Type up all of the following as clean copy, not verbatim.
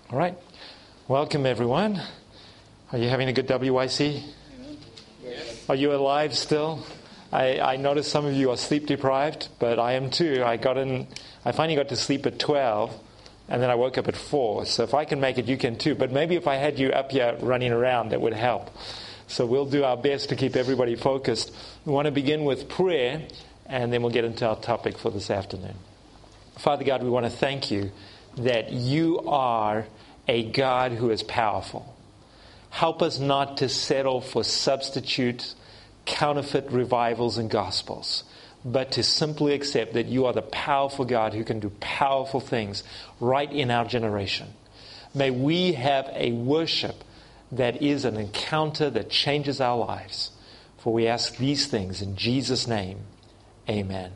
All right. Welcome, everyone. Are you having a good WYC? Yes. Are you alive still? I noticed some of you are sleep deprived, but I am too. I finally got to sleep at 12, and then I woke up at 4. So if I can make it, you can too. But maybe if I had you up here running around, that would help. So we'll do our best to keep everybody focused. We want to begin with prayer, and then we'll get into our topic for this afternoon. Father God, we want to thank you that you are a God who is powerful. Help us not to settle for substitute, counterfeit revivals and gospels, but to simply accept that you are the powerful God who can do powerful things right in our generation. May we have a worship that is an encounter that changes our lives. For we ask these things in Jesus' name. Amen.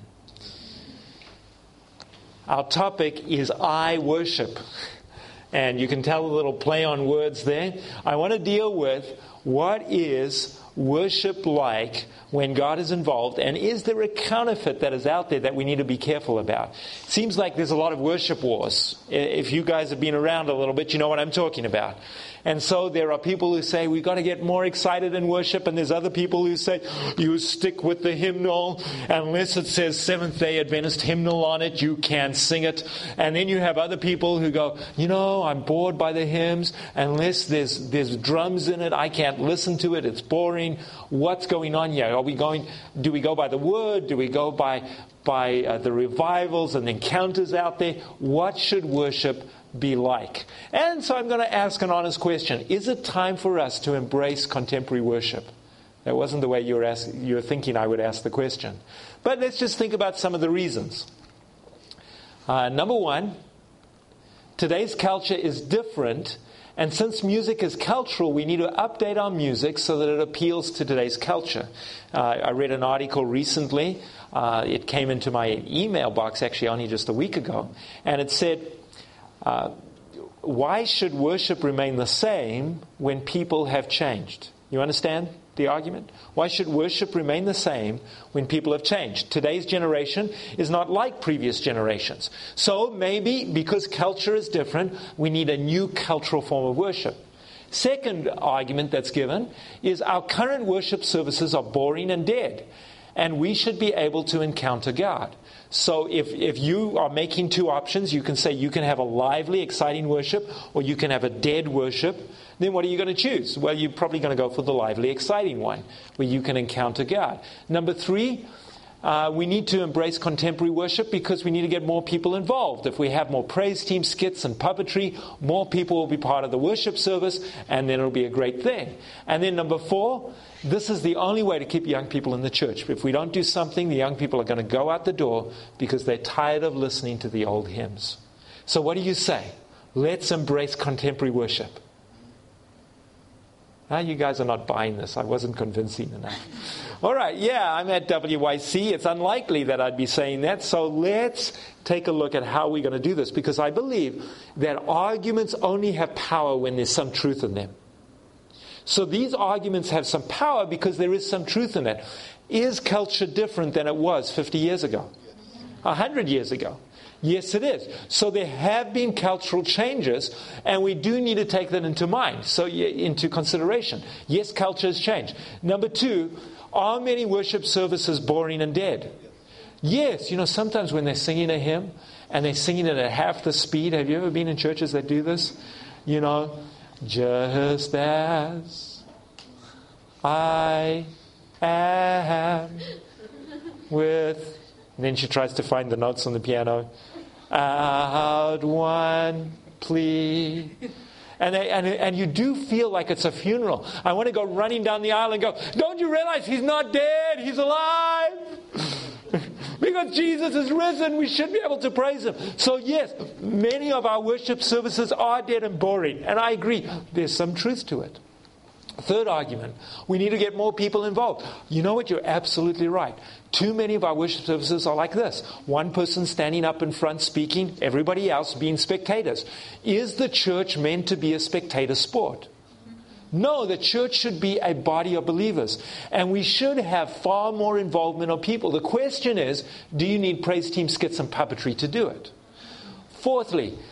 Our topic is I worship. And you can tell a little play on words there. I want to deal with what is worship like when God is involved, and is there a counterfeit that is out there that we need to be careful about? It seems like there's a lot of worship wars. If you guys have been around a little bit, you know what I'm talking about. And so there are people who say we've got to get more excited in worship, and there's other people who say you stick with the hymnal unless it says Seventh-day Adventist hymnal on it, you can't sing it. And then you have other people who go, I'm bored by the hymns. Unless there's drums in it, I can't listen to it. It's boring. What's going on here? Do we go by the word? Do we go by the revivals and encounters out there? What should worship be like? And so I'm going to ask an honest question. Is it time for us to embrace contemporary worship? That wasn't the way you were thinking I would ask the question. But let's just think about some of the reasons. Number one, today's culture is different. And since music is cultural, we need to update our music so that it appeals to today's culture. I read an article recently. It came into my email box actually only just a week ago. And it said, why should worship remain the same when people have changed? You understand the argument? Why should worship remain the same when people have changed? Today's generation is not like previous generations. So maybe because culture is different, we need a new cultural form of worship. Second argument that's given is our current worship services are boring and dead, and we should be able to encounter God. So if you are making two options, you can say you can have a lively, exciting worship, or you can have a dead worship. Then what are you going to choose? Well, you're probably going to go for the lively, exciting one, where you can encounter God. Number three, we need to embrace contemporary worship because we need to get more people involved. If we have more praise team skits and puppetry, more people will be part of the worship service, and then it'll be a great thing. And then number four, this is the only way to keep young people in the church. If we don't do something, the young people are going to go out the door because they're tired of listening to the old hymns. So what do you say? Let's embrace contemporary worship. You guys are not buying this. I wasn't convincing enough. All right, I'm at WYC. It's unlikely that I'd be saying that. So let's take a look at how we're going to do this, because I believe that arguments only have power when there's some truth in them. So these arguments have some power because there is some truth in it. Is culture different than it was 50 years ago? 100 years ago? Yes, it is. So there have been cultural changes, and we do need to take that into consideration. Yes, culture has changed. Number two, are many worship services boring and dead? Yes. Sometimes when they're singing a hymn, and they're singing it at half the speed. Have you ever been in churches that do this? Just as I am with... And then she tries to find the notes on the piano. Out one plea. And you do feel like it's a funeral. I want to go running down the aisle and go, don't you realize he's not dead? He's alive. Because Jesus is risen, we should be able to praise him. So yes, many of our worship services are dead and boring. And I agree, there's some truth to it. Third argument, we need to get more people involved. You know what? You're absolutely right. Too many of our worship services are like this. One person standing up in front speaking, everybody else being spectators. Is the church meant to be a spectator sport? No, the church should be a body of believers. And we should have far more involvement of people. The question is, do you need praise team skits and puppetry to do it? Fourthly,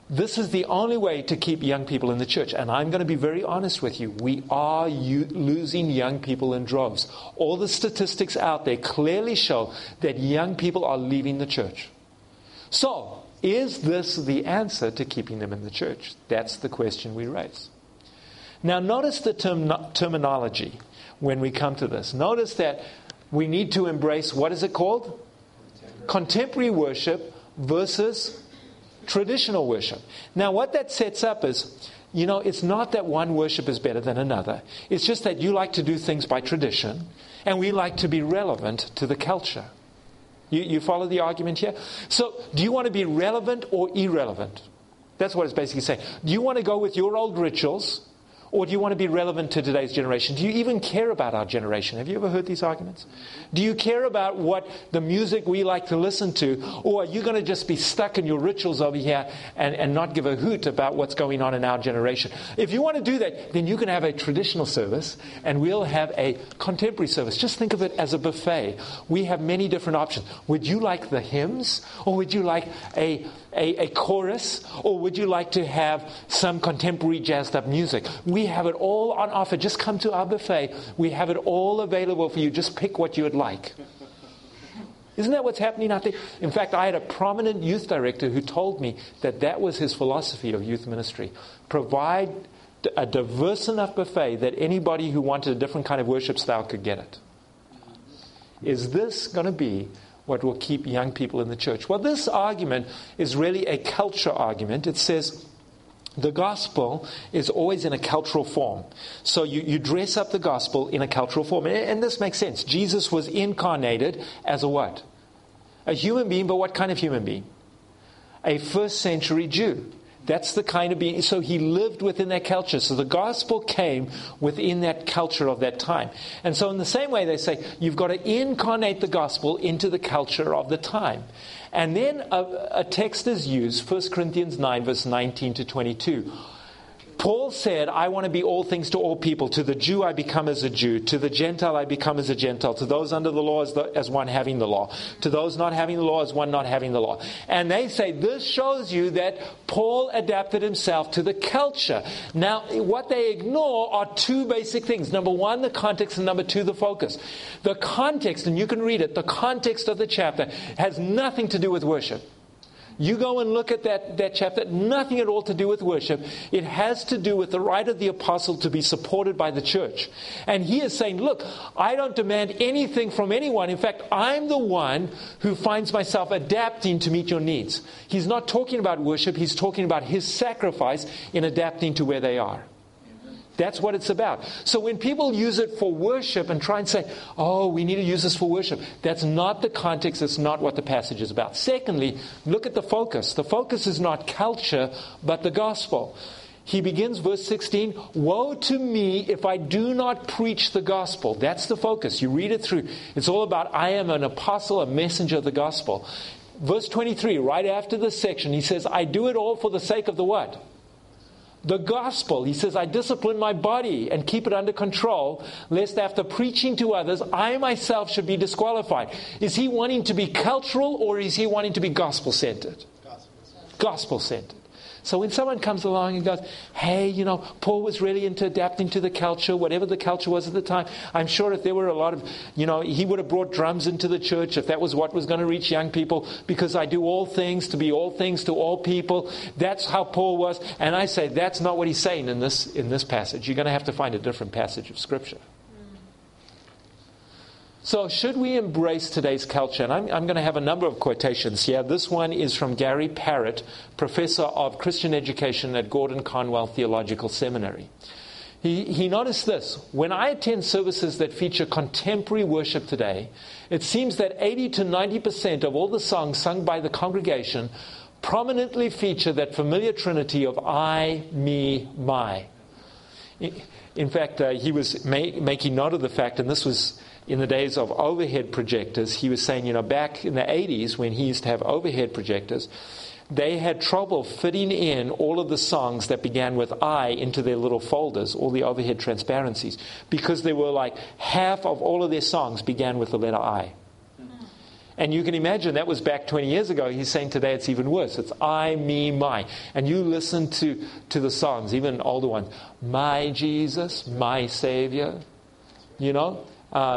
This is the only way to keep young people in the church. And I'm going to be very honest with you. We are losing young people in droves. All the statistics out there clearly show that young people are leaving the church. So, is this the answer to keeping them in the church? That's the question we raise. Now, notice the terminology when we come to this. Notice that we need to embrace, what is it called? Contemporary worship versus traditional worship. Now, what that sets up is, it's not that one worship is better than another. It's just that you like to do things by tradition, and we like to be relevant to the culture. You follow the argument here? So, do you want to be relevant or irrelevant? That's what it's basically saying. Do you want to go with your old rituals, or do you want to be relevant to today's generation? Do you even care about our generation? Have you ever heard these arguments? Do you care about what the music we like to listen to? Or are you going to just be stuck in your rituals over here and not give a hoot about what's going on in our generation? If you want to do that, then you can have a traditional service and we'll have a contemporary service. Just think of it as a buffet. We have many different options. Would you like the hymns? Or would you like a chorus? Or would you like to have some contemporary jazzed up music? We have it all on offer. Just come to our buffet. We have it all available for you. Just pick what you would like. Isn't that what's happening out there? In fact, I had a prominent youth director who told me that was his philosophy of youth ministry. Provide a diverse enough buffet that anybody who wanted a different kind of worship style could get it. Is this going to be what will keep young people in the church? Well, this argument is really a culture argument. It says the gospel is always in a cultural form. So you dress up the gospel in a cultural form. And this makes sense. Jesus was incarnated as a what? A human being, but what kind of human being? A first century Jew. That's the kind of being. So he lived within that culture. So the gospel came within that culture of that time. And so in the same way, they say, you've got to incarnate the gospel into the culture of the time. And then a text is used, 1 Corinthians 9, verse 19 to 22. Paul said, I want to be all things to all people. To the Jew I become as a Jew. To the Gentile I become as a Gentile. To those under the law as one having the law. To those not having the law as one not having the law. And they say this shows you that Paul adapted himself to the culture. Now, what they ignore are two basic things. Number one, the context, and number two, the focus. The context, and you can read it, the context of the chapter has nothing to do with worship. You go and look at that chapter, nothing at all to do with worship. It has to do with the right of the apostle to be supported by the church. And he is saying, look, I don't demand anything from anyone. In fact, I'm the one who finds myself adapting to meet your needs. He's not talking about worship. He's talking about his sacrifice in adapting to where they are. That's what it's about. So when people use it for worship and try and say, oh, we need to use this for worship, that's not the context. That's not what the passage is about. Secondly, look at the focus. The focus is not culture, but the gospel. He begins verse 16, woe to me if I do not preach the gospel. That's the focus. You read it through. It's all about, I am an apostle, a messenger of the gospel. Verse 23, right after this section, he says, I do it all for the sake of the what? The gospel. He says, I discipline my body and keep it under control, lest after preaching to others, I myself should be disqualified. Is he wanting to be cultural, or is he wanting to be gospel-centered? Gospel-centered. So when someone comes along and goes, hey, Paul was really into adapting to the culture, whatever the culture was at the time. I'm sure if there were a lot of, he would have brought drums into the church if that was what was going to reach young people, because I do all things to be all things to all people. That's how Paul was. And I say that's not what he's saying in this passage. You're going to have to find a different passage of Scripture. So should we embrace today's culture? And I'm going to have a number of quotations here. This one is from Gary Parrott, professor of Christian education at Gordon Conwell Theological Seminary. He noticed this. When I attend services that feature contemporary worship today, it seems that 80 to 90% of all the songs sung by the congregation prominently feature that familiar trinity of I, me, my. In fact, he was making note of the fact, and this was in the days of overhead projectors. He was saying, back in the 80s when he used to have overhead projectors, they had trouble fitting in all of the songs that began with I into their little folders, all the overhead transparencies, because there were like half of all of their songs began with the letter I. And you can imagine that was back 20 years ago. He's saying today it's even worse. It's I, me, my. And you listen to the songs, even older ones. My Jesus, my Savior. You know,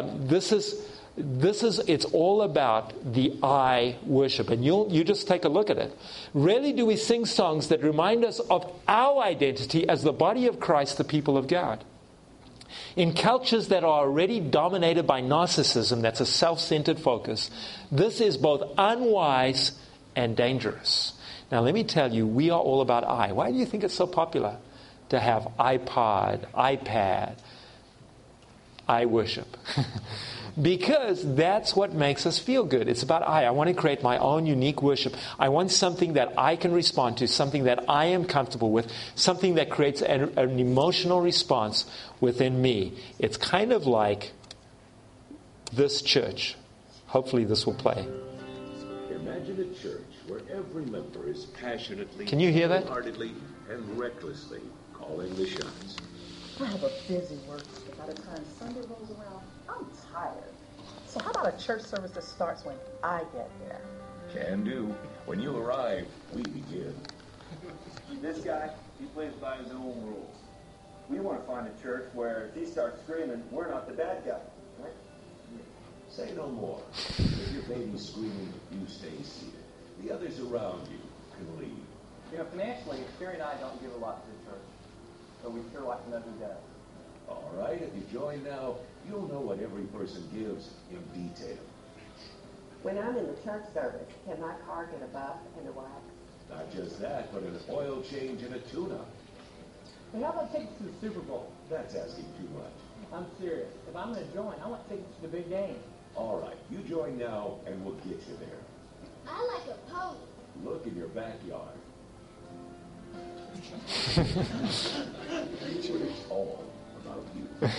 it's all about the I worship. And you just take a look at it. Rarely do we sing songs that remind us of our identity as the body of Christ, the people of God. In cultures that are already dominated by narcissism, that's a self-centered focus, this is both unwise and dangerous. Now let me tell you, we are all about I. Why do you think it's so popular to have iPod, iPad, I worship? Because that's what makes us feel good. It's about I want to create my own unique worship. I want something that I can respond to, something that I am comfortable with, something that creates an emotional response within me. It's kind of like this church. Hopefully this will play. Imagine a church where every member is passionately, can you hear that? wholeheartedly, and recklessly calling the shots. I have a busy work day. By the time Sunday rolls around, I'm tired. So how about a church service that starts when I get there? Can do. When you arrive, we begin. This guy, he plays by his own rules. We want to find a church where if he starts screaming, we're not the bad guy. Right? Say no more. If your baby's screaming, you stay seated. The others around you can leave. You know, financially, Sherry and I don't give a lot to the church, but we sure like to know who does. All right, if you join now, you'll know what every person gives in detail. When I'm in the church service, can my car get a buff and a wax? Not just that, but an oil change and a tune-up. Hey, how about tickets to the Super Bowl? That's asking too much. I'm serious. If I'm going to join, I want tickets to the big game. All right, you join now, and we'll get you there. I like a pony. Look in your backyard. It's all about you.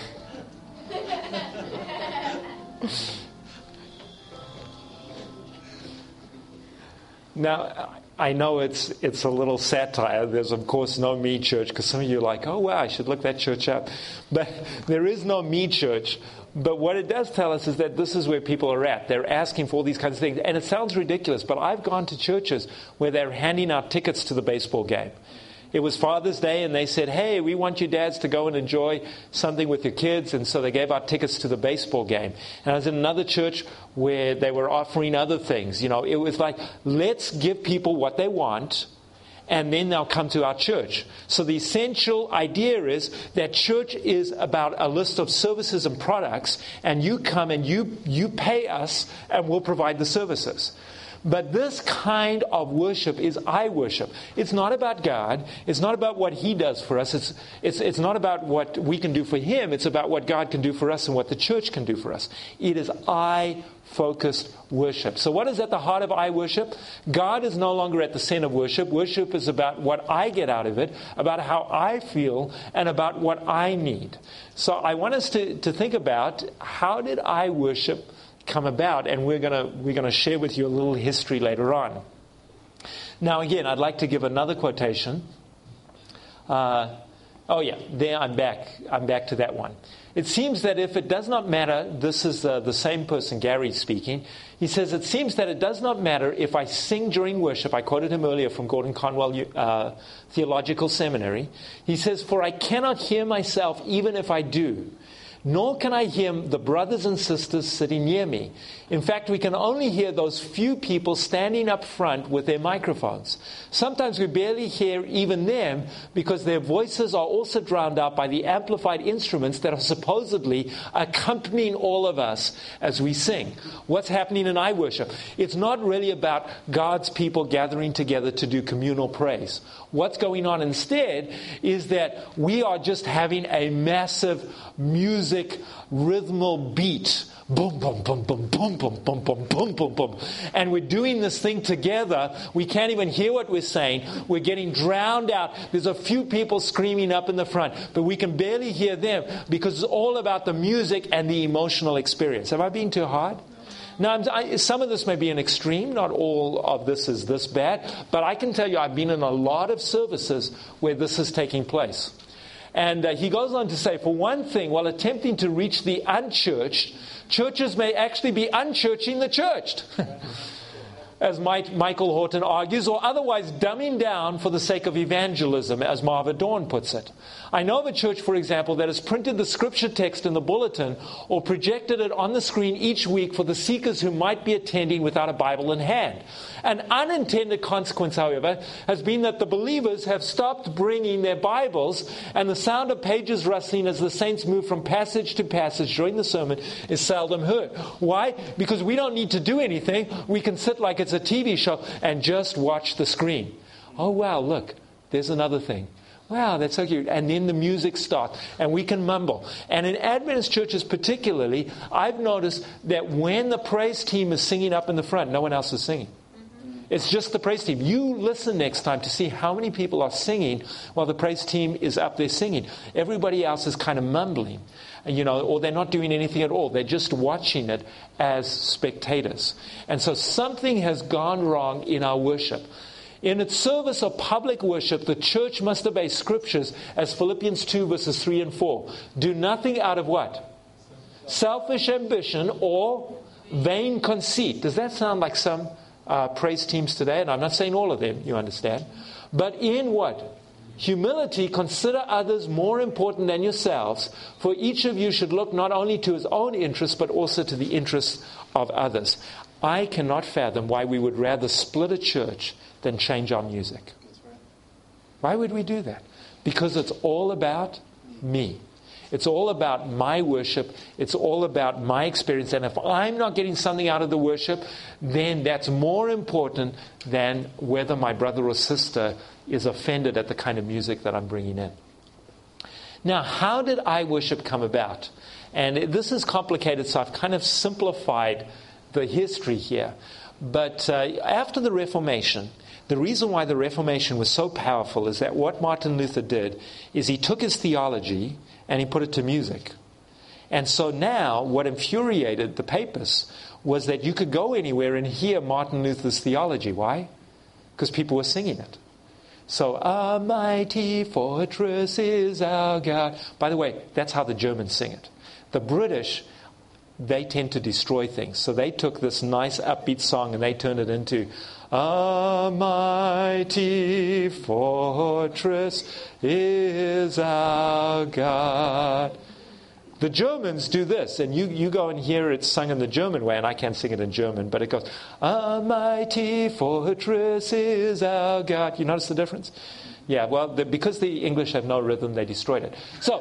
Now, I know it's a little satire. There's, of course, no me church, because some of you are like, oh, wow, I should look that church up. But there is no me church. But what it does tell us is that this is where people are at. They're asking for all these kinds of things. And it sounds ridiculous, but I've gone to churches where they're handing out tickets to the baseball game. It was Father's Day, and they said, hey, we want you dads to go and enjoy something with your kids. And so they gave out tickets to the baseball game. And I was in another church where they were offering other things. You know, it was like, let's give people what they want, and then they'll come to our church. So the essential idea is that church is about a list of services and products, and you come and you pay us, and we'll provide the services. But this kind of worship is I worship. It's not about God. It's not about what He does for us. It's not about what we can do for Him. It's about what God can do for us and what the church can do for us. It is I-focused worship. So what is at the heart of I worship? God is no longer at the center of worship. Worship is about what I get out of it, about how I feel, and about what I need. So I want us to think about, how did I worship come about? And we're going to share with you a little history later on. Now again, I'd like to give another quotation. There I'm back to that one. It seems that if it does not matter, this is the same person, Gary, speaking. He says, it seems that it does not matter if I sing during worship. I quoted him earlier from Gordon Conwell Theological Seminary. He says, for I cannot hear myself even if I do. Nor can I hear the brothers and sisters sitting near me. In fact, we can only hear those few people standing up front with their microphones. Sometimes we barely hear even them because their voices are also drowned out by the amplified instruments that are supposedly accompanying all of us as we sing. What's happening in I worship? It's not really about God's people gathering together to do communal praise. What's going on instead is that we are just having a massive music rhythmal beat. Boom, boom, boom, boom, boom, boom, boom, boom, boom, boom, boom. And we're doing this thing together. We can't even hear what we're saying. We're getting drowned out. There's a few people screaming up in the front, but we can barely hear them because it's all about the music and the emotional experience. Am I being too hard? Now, some of this may be an extreme. Not all of this is this bad. But I can tell you I've been in a lot of services where this is taking place. And he goes on to say, for one thing, while attempting to reach the unchurched, churches may actually be unchurching the churched. As Michael Horton argues, or otherwise dumbing down for the sake of evangelism, as Marva Dawn puts it. I know of a church, for example, that has printed the scripture text in the bulletin or projected it on the screen each week for the seekers who might be attending without a Bible in hand. An unintended consequence, however, has been that the believers have stopped bringing their Bibles, and the sound of pages rustling as the saints move from passage to passage during the sermon is seldom heard. Why? Because we don't need to do anything. We can sit like it's a TV show and just watch the screen. Oh, wow, look, there's another thing. Wow, that's so cute. And then the music starts, and we can mumble. And in Adventist churches particularly, I've noticed that when the praise team is singing up in the front, no one else is singing. It's just the praise team. You listen next time to see how many people are singing while the praise team is up there singing. Everybody else is kind of mumbling, or they're not doing anything at all. They're just watching it as spectators. And so something has gone wrong in our worship. In its service of public worship, the church must obey scriptures as Philippians 2 verses 3 and 4. Do nothing out of what? Selfish ambition or vain conceit. Does that sound like some praise teams today? And I'm not saying all of them, you understand. But in what? Humility, consider others more important than yourselves, for each of you should look not only to his own interests, but also to the interests of others. I cannot fathom why we would rather split a church than change our music. Why would we do that? Because it's all about me. It's all about my worship. It's all about my experience. And if I'm not getting something out of the worship, then that's more important than whether my brother or sister is offended at the kind of music that I'm bringing in. Now, how did I worship come about? And this is complicated, so I've kind of simplified the history here. But after the Reformation, the reason why the Reformation was so powerful is that what Martin Luther did is he took his theology and he put it to music. And so now what infuriated the papists was that you could go anywhere and hear Martin Luther's theology. Why? Because people were singing it. So, a mighty fortress is our God. By the way, that's how the Germans sing it. The British, they tend to destroy things. So they took this nice upbeat song and they turned it into a mighty fortress is our God. The Germans do this, and you go and hear it sung in the German way, and I can't sing it in German, but it goes, a mighty fortress is our God. You notice the difference? Yeah, well, because the English have no rhythm, they destroyed it. So,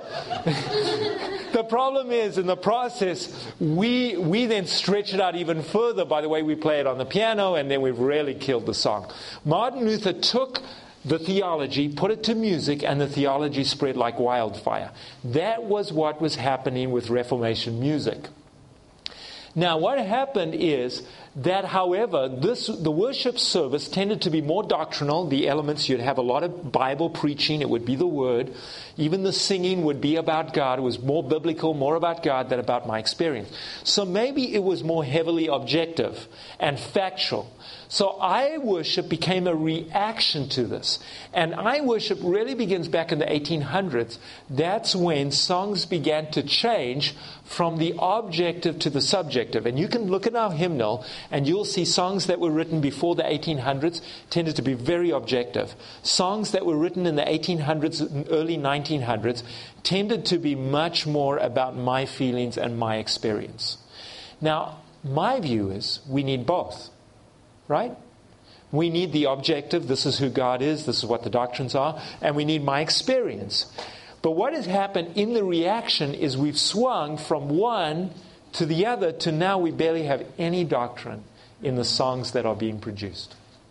the problem is, in the process, we then stretch it out even further by the way we play it on the piano, and then we've really killed the song. Martin Luther took the theology, put it to music, and the theology spread like wildfire. That was what was happening with Reformation music. Now, what happened is that, however, the worship service tended to be more doctrinal. The elements, you'd have a lot of Bible preaching. It would be the Word. Even the singing would be about God. It was more biblical, more about God than about my experience. So maybe it was more heavily objective and factual. So I worship became a reaction to this. And I worship really begins back in the 1800s. That's when songs began to change from the objective to the subjective. And you can look at our hymnal and you'll see songs that were written before the 1800s tended to be very objective. Songs that were written in the 1800s and early 1900s tended to be much more about my feelings and my experience. Now, my view is we need both. Right? We need the objective, this is who God is, this is what the doctrines are, and we need my experience. But what has happened in the reaction is we've swung from one to the other to now we barely have any doctrine in the songs that are being produced.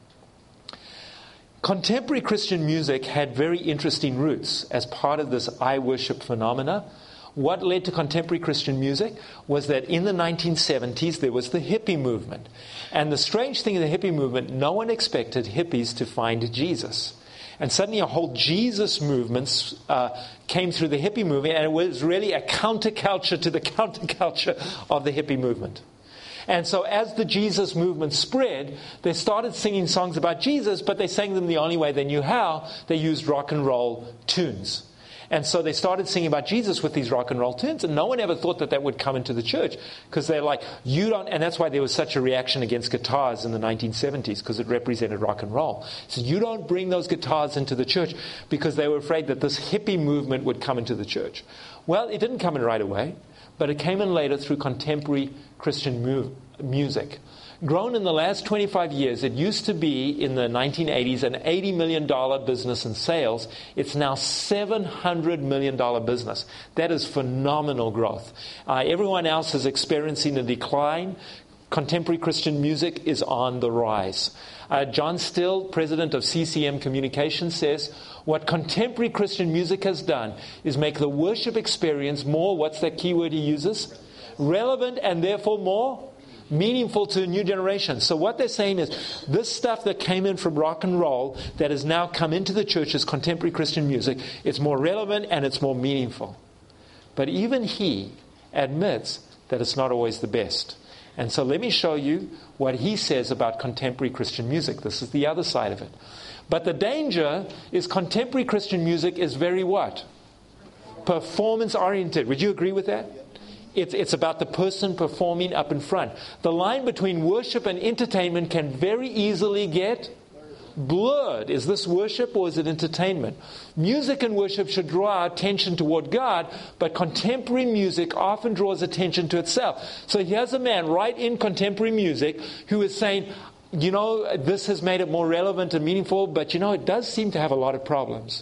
Contemporary Christian music had very interesting roots as part of this I worship phenomena. What led to contemporary Christian music was that in the 1970s there was the hippie movement. And the strange thing in the hippie movement, no one expected hippies to find Jesus. And suddenly a whole Jesus movement came through the hippie movement, and it was really a counterculture to the counterculture of the hippie movement. And so as the Jesus movement spread, they started singing songs about Jesus, but they sang them the only way they knew how. They used rock and roll tunes. And so they started singing about Jesus with these rock and roll tunes, and no one ever thought that would come into the church, because they're like, you don't, and that's why there was such a reaction against guitars in the 1970s, because it represented rock and roll. So you don't bring those guitars into the church, because they were afraid that this hippie movement would come into the church. Well, it didn't come in right away, but it came in later through contemporary Christian music. Grown in the last 25 years, it used to be in the 1980s an $80 million business in sales. It's now $700 million business. That is phenomenal growth. Everyone else is experiencing a decline. Contemporary Christian music is on the rise. John Still, president of CCM Communications, says, what contemporary Christian music has done is make the worship experience more, what's that key word he uses? Relevant, and therefore more meaningful to a new generation. So what they're saying is, this stuff that came in from rock and roll that has now come into the church as contemporary Christian music, it's more relevant and it's more meaningful. But even he admits that it's not always the best. And so let me show you what he says about contemporary Christian music. This is the other side of it. But the danger is contemporary Christian music is very what? Performance-oriented. Would you agree with that? It's about the person performing up in front. The line between worship and entertainment can very easily get blurred. Is this worship or is it entertainment? Music and worship should draw our attention toward God, but contemporary music often draws attention to itself. So here's a man right in contemporary music who is saying, you know, this has made it more relevant and meaningful, but you know, it does seem to have a lot of problems.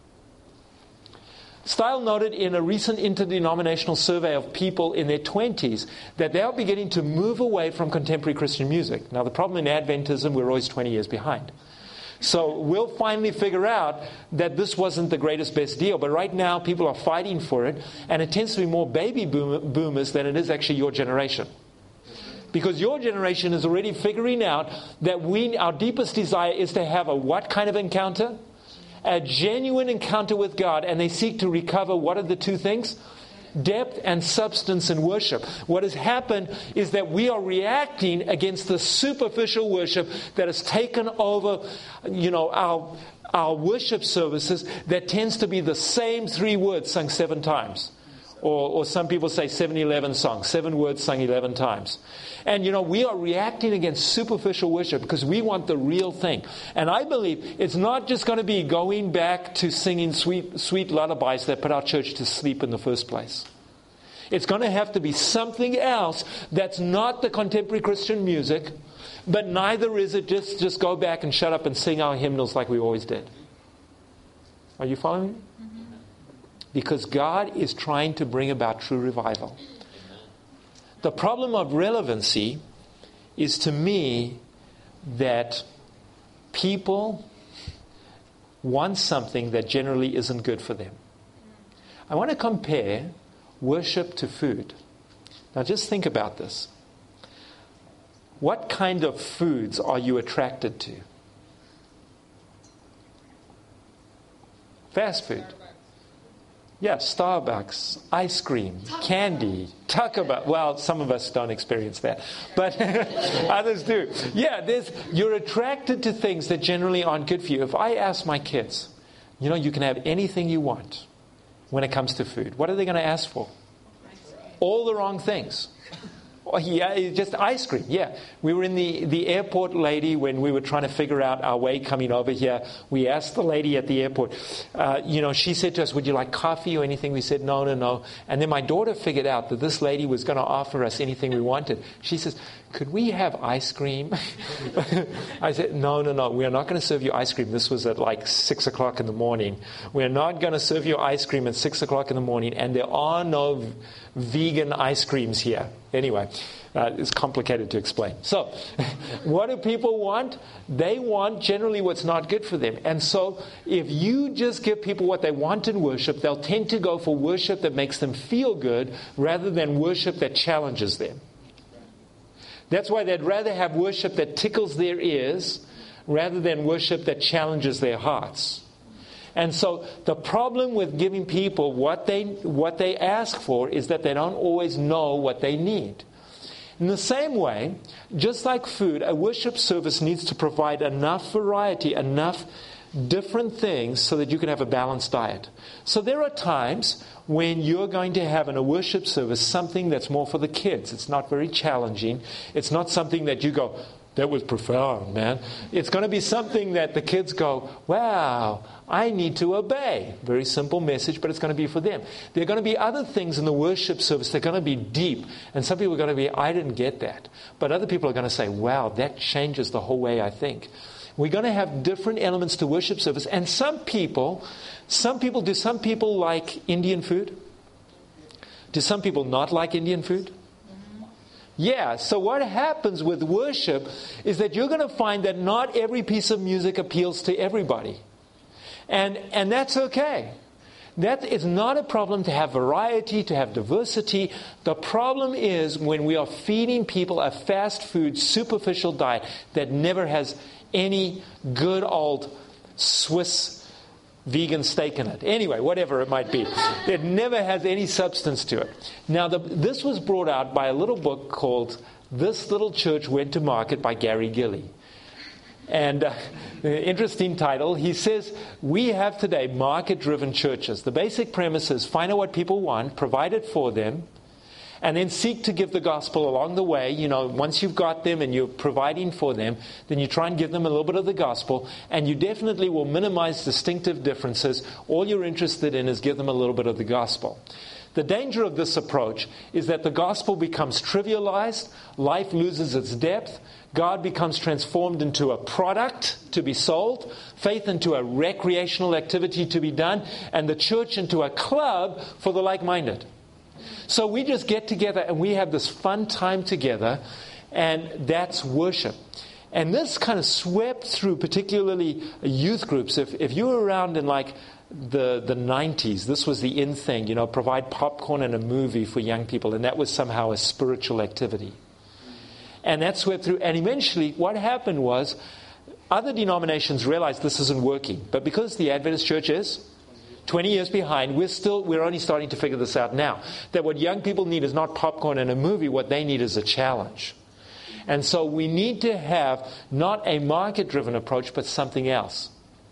Style noted in a recent interdenominational survey of people in their 20s that they are beginning to move away from contemporary Christian music. Now, the problem in Adventism, we're always 20 years behind. So we'll finally figure out that this wasn't the greatest, best deal. But right now, people are fighting for it, and it tends to be more baby boomers than it is actually your generation. Because your generation is already figuring out that our deepest desire is to have a what kind of encounter? A genuine encounter with God, and they seek to recover what are the two things? Depth and substance in worship. What has happened is that we are reacting against the superficial worship that has taken over, you know, our worship services, that tends to be the same 3 words sung 7 times. Or some people say 7-11 songs, 7 words sung 11 times. And you know, we are reacting against superficial worship because we want the real thing. And I believe it's not just going to be going back to singing sweet lullabies that put our church to sleep in the first place. It's going to have to be something else that's not the contemporary Christian music, but neither is it just go back and shut up and sing our hymnals like we always did. Are you following me? Because God is trying to bring about true revival. The problem of relevancy is, to me, that people want something that generally isn't good for them. I want to compare worship to food. Now just think about this. What kind of foods are you attracted to? Fast food. Yeah, Starbucks, ice cream, candy, Taco Bell. Well, some of us don't experience that, but others do. Yeah, you're attracted to things that generally aren't good for you. If I ask my kids, you know, you can have anything you want when it comes to food, what are they going to ask for? All the wrong things. Oh, yeah, just ice cream. Yeah, we were in the airport lady when we were trying to figure out our way coming over here. We asked the lady at the airport, she said to us, would you like coffee or anything? We said, no. And then my daughter figured out that this lady was going to offer us anything we wanted. She says, could we have ice cream? I said, no, we are not going to serve you ice cream. This was at like 6 o'clock in the morning. We're not going to serve you ice cream at 6 o'clock in the morning, and there are no vegan ice creams here. Anyway, it's complicated to explain. So, what do people want? They want generally what's not good for them. And so, if you just give people what they want in worship, they'll tend to go for worship that makes them feel good rather than worship that challenges them. That's why they'd rather have worship that tickles their ears rather than worship that challenges their hearts. And so the problem with giving people what they ask for is that they don't always know what they need. In the same way, just like food, a worship service needs to provide enough variety, enough different things so that you can have a balanced diet. So there are times when you're going to have in a worship service something that's more for the kids. It's not very challenging. It's not something that you go, that was profound, man. It's going to be something that the kids go, wow, I need to obey. Very simple message, but it's going to be for them. There are going to be other things in the worship service that are going to be deep. And some people are going to be, I didn't get that. But other people are going to say, wow, that changes the whole way I think. We're going to have different elements to worship service. And do some people like Indian food? Do some people not like Indian food? Yeah, so what happens with worship is that you're going to find that not every piece of music appeals to everybody. And that's okay. That is not a problem to have variety, to have diversity. The problem is when we are feeding people a fast food, superficial diet that never has any good old Swiss vegan steak in it. Anyway, whatever it might be. It never has any substance to it. Now, this was brought out by a little book called This Little Church Went to Market by Gary Gilley. And interesting title. He says, we have today market-driven churches. The basic premise is find out what people want, provide it for them, and then seek to give the gospel along the way. You know, once you've got them and you're providing for them, then you try and give them a little bit of the gospel, and you definitely will minimize distinctive differences. All you're interested in is give them a little bit of the gospel. The danger of this approach is that the gospel becomes trivialized, life loses its depth, God becomes transformed into a product to be sold, faith into a recreational activity to be done, and the church into a club for the like-minded. So we just get together and we have this fun time together, and that's worship. And this kind of swept through particularly youth groups. If you were around in like the 90s, this was the in thing, you know, provide popcorn and a movie for young people, and that was somehow a spiritual activity. And that swept through, and eventually what happened was other denominations realized this isn't working. But because the Adventist church is 20 years behind, we're only starting to figure this out now. That what young people need is not popcorn and a movie, what they need is a challenge. And so we need to have not a market-driven approach, but something else.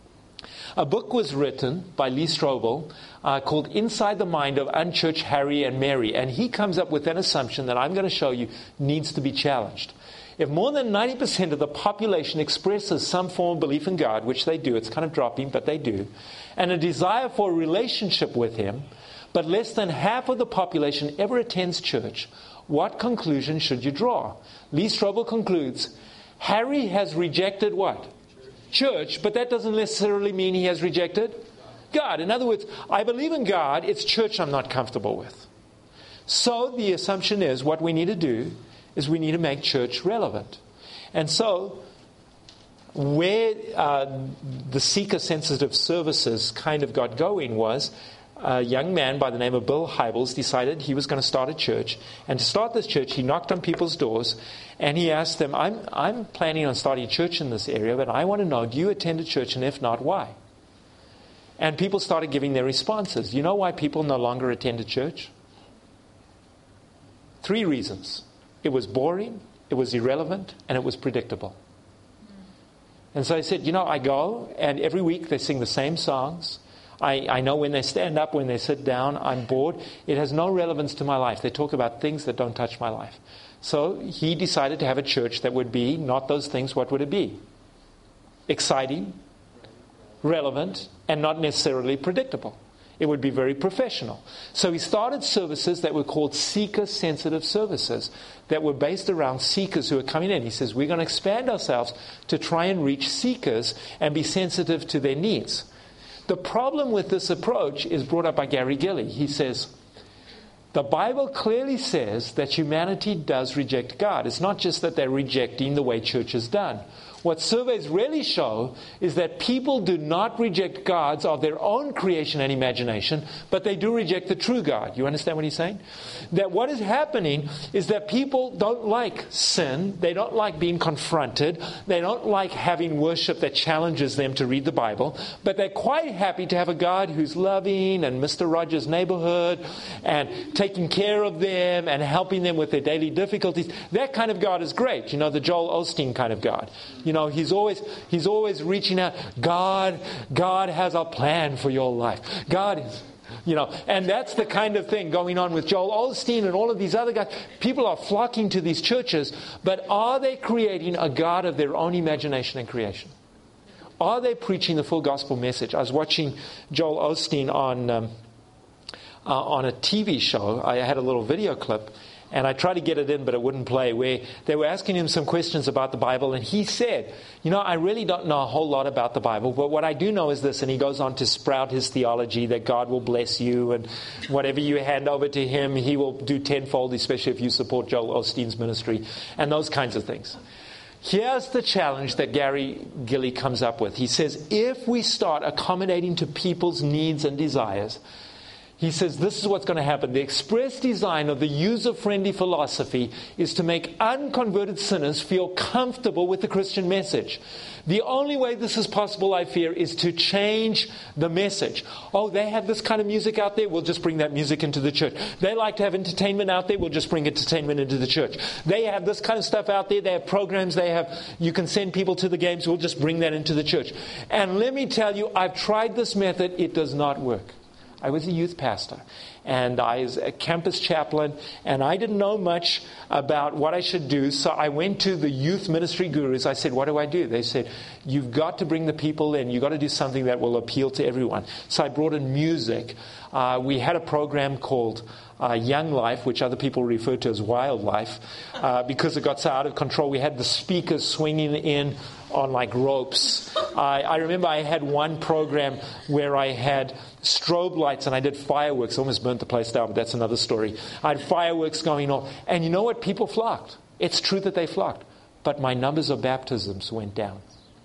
A book was written by Lee Strobel called Inside the Mind of Unchurched Harry and Mary. And he comes up with an assumption that I'm going to show you needs to be challenged. If more than 90% of the population expresses some form of belief in God, which they do, it's kind of dropping, but they do, and a desire for a relationship with Him, but less than half of the population ever attends church, what conclusion should you draw? Lee Strobel concludes, Harry has rejected what? Church, but that doesn't necessarily mean he has rejected God. In other words, I believe in God, it's church I'm not comfortable with. So the assumption is what we need to do is we need to make church relevant. And so where the seeker-sensitive services kind of got going was a young man by the name of Bill Hybels decided he was going to start a church. And to start this church, he knocked on people's doors and he asked them, I'm planning on starting a church in this area, but I want to know, do you attend a church? And if not, why? And people started giving their responses. You know why people no longer attend a church? 3 reasons. It was boring, it was irrelevant, and it was predictable. And so I said, I go, and every week they sing the same songs. I know when they stand up, when they sit down, I'm bored. It has no relevance to my life. They talk about things that don't touch my life. So he decided to have a church that would be not those things. What would it be? Exciting, relevant, and not necessarily predictable. It would be very professional. So he started services that were called seeker-sensitive services that were based around seekers who are coming in. He says, we're going to expand ourselves to try and reach seekers and be sensitive to their needs. The problem with this approach is brought up by Gary Gilley. He says, the Bible clearly says that humanity does reject God. It's not just that they're rejecting the way church is done. What surveys really show is that people do not reject gods of their own creation and imagination, but they do reject the true God. You understand what he's saying? That what is happening is that people don't like sin. They don't like being confronted. They don't like having worship that challenges them to read the Bible. But they're quite happy to have a God who's loving and Mr. Rogers' neighborhood and taking care of them and helping them with their daily difficulties. That kind of God is great. The Joel Osteen kind of God. He's always reaching out. God has a plan for your life. God is, and that's the kind of thing going on with Joel Osteen and all of these other guys. People are flocking to these churches, but are they creating a God of their own imagination and creation? Are they preaching the full gospel message? I was watching Joel Osteen on a TV show. I had a little video clip, and I tried to get it in, but it wouldn't play, where they were asking him some questions about the Bible, and he said, I really don't know a whole lot about the Bible, but what I do know is this, and he goes on to sprout his theology that God will bless you, and whatever you hand over to him, he will do tenfold, especially if you support Joel Osteen's ministry, and those kinds of things. Here's the challenge that Gary Gilley comes up with. He says, if we start accommodating to people's needs and desires, he says this is what's going to happen. The express design of the user-friendly philosophy is to make unconverted sinners feel comfortable with the Christian message. The only way this is possible, I fear, is to change the message. Oh, they have this kind of music out there, we'll just bring that music into the church. They like to have entertainment out there, we'll just bring entertainment into the church. They have this kind of stuff out there, they have programs, you can send people to the games, we'll just bring that into the church. And let me tell you, I've tried this method, it does not work. I was a youth pastor, and I was a campus chaplain, and I didn't know much about what I should do, so I went to the youth ministry gurus. I said, what do I do? They said, you've got to bring the people in. You've got to do something that will appeal to everyone. So I brought in music. We had a program called Young Life, which other people refer to as Wildlife, because it got so out of control. We had the speakers swinging in on like ropes. I remember I had one program where I had strobe lights and I did fireworks. I almost burnt the place down, but that's another story. I had fireworks going on. And you know what? People flocked. It's true that they flocked. But my numbers of baptisms went down.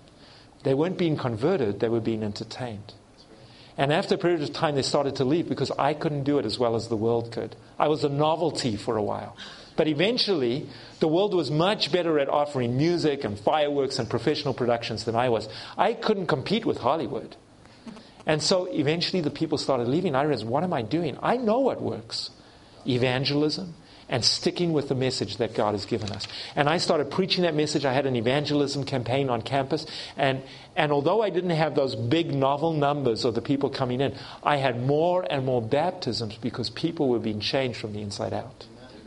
They weren't being converted, they were being entertained. And after a period of time, they started to leave because I couldn't do it as well as the world could. I was a novelty for a while. But eventually, the world was much better at offering music and fireworks and professional productions than I was. I couldn't compete with Hollywood. And so eventually the people started leaving. I realized, what am I doing? I know what works. Evangelism and sticking with the message that God has given us. And I started preaching that message. I had an evangelism campaign on campus. And although I didn't have those big novel numbers of the people coming in, I had more and more baptisms because people were being changed from the inside out.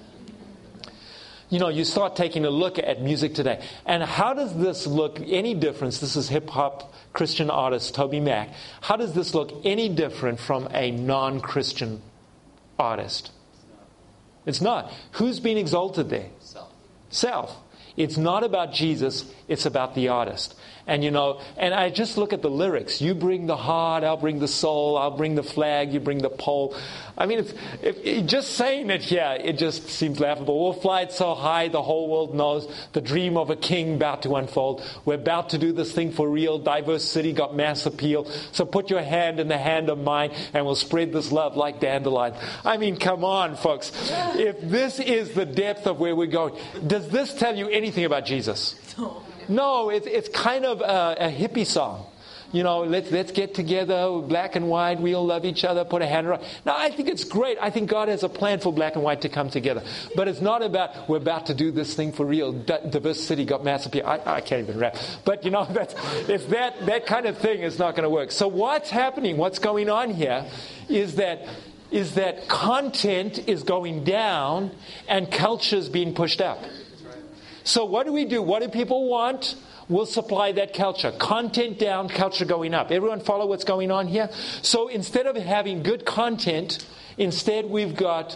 You start taking a look at music today. And how does this look any different? This is hip-hop Christian artist Toby Mac. How does this look any different from a non-Christian artist? It's not. Who's being exalted there? Self. It's not about Jesus, it's about the artist. And and I just look at the lyrics. You bring the heart, I'll bring the soul, I'll bring the flag, you bring the pole. I mean, if just saying it here, it just seems laughable. We'll fly it so high, the whole world knows the dream of a king about to unfold. We're about to do this thing for real. Diverse city got mass appeal. So put your hand in the hand of mine and we'll spread this love like dandelion. I mean, come on, folks. If this is the depth of where we're going, does this tell you anything about Jesus? No, it's kind of a hippie song. Let's get together, black and white, we all love each other, put a hand around. No, I think it's great. I think God has a plan for black and white to come together. But it's not about, we're about to do this thing for real. Diverse city got mass appeal. I can't even rap. But, if that kind of thing is not going to work. So what's happening, what's going on here is that content is going down and culture is being pushed up. So what do we do? What do people want? We'll supply that culture. Content down, culture going up. Everyone follow what's going on here? So instead of having good content, instead we've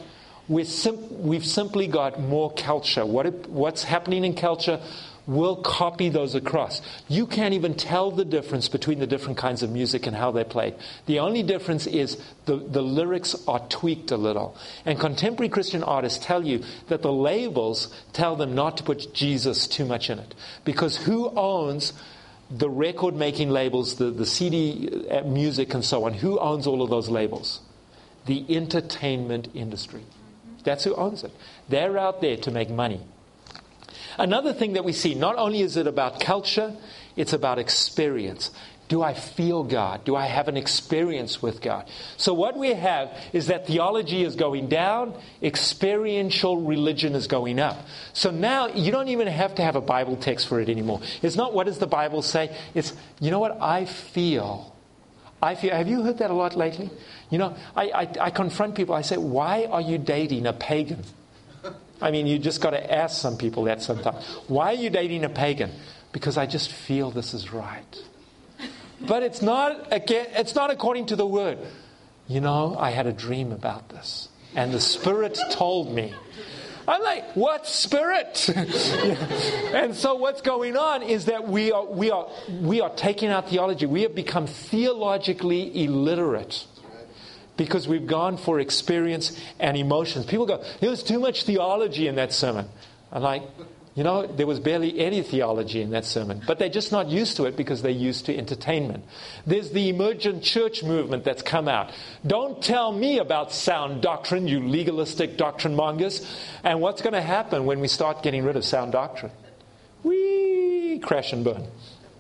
simply got more culture. What's happening in culture? We'll copy those across. You can't even tell the difference between the different kinds of music and how they're played. The only difference is the lyrics are tweaked a little. And contemporary Christian artists tell you that the labels tell them not to put Jesus too much in it. Because who owns the record-making labels, the CD music and so on? Who owns all of those labels? The entertainment industry. That's who owns it. They're out there to make money. Another thing that we see, not only is it about culture, it's about experience. Do I feel God? Do I have an experience with God? So what we have is that theology is going down, experiential religion is going up. So now you don't even have to have a Bible text for it anymore. It's not what does the Bible say? It's, you know what, I feel. Have you heard that a lot lately? You know, I confront people, I say, why are you dating a pagan? I mean, you just got to ask some people that sometimes. Why are you dating a pagan? Because I just feel this is right. But it's not according to the Word. You know, I had a dream about this. And the Spirit told me. I'm like, what Spirit? And so what's going on is that we are taking our theology. We have become theologically illiterate. Because we've gone for experience and emotions. People go, there was too much theology in that sermon. I'm like, you know, there was barely any theology in that sermon. But they're just not used to it because they're used to entertainment. There's the emergent church movement that's come out. Don't tell me about sound doctrine, you legalistic doctrine mongers. And what's going to happen when we start getting rid of sound doctrine? We crash and burn.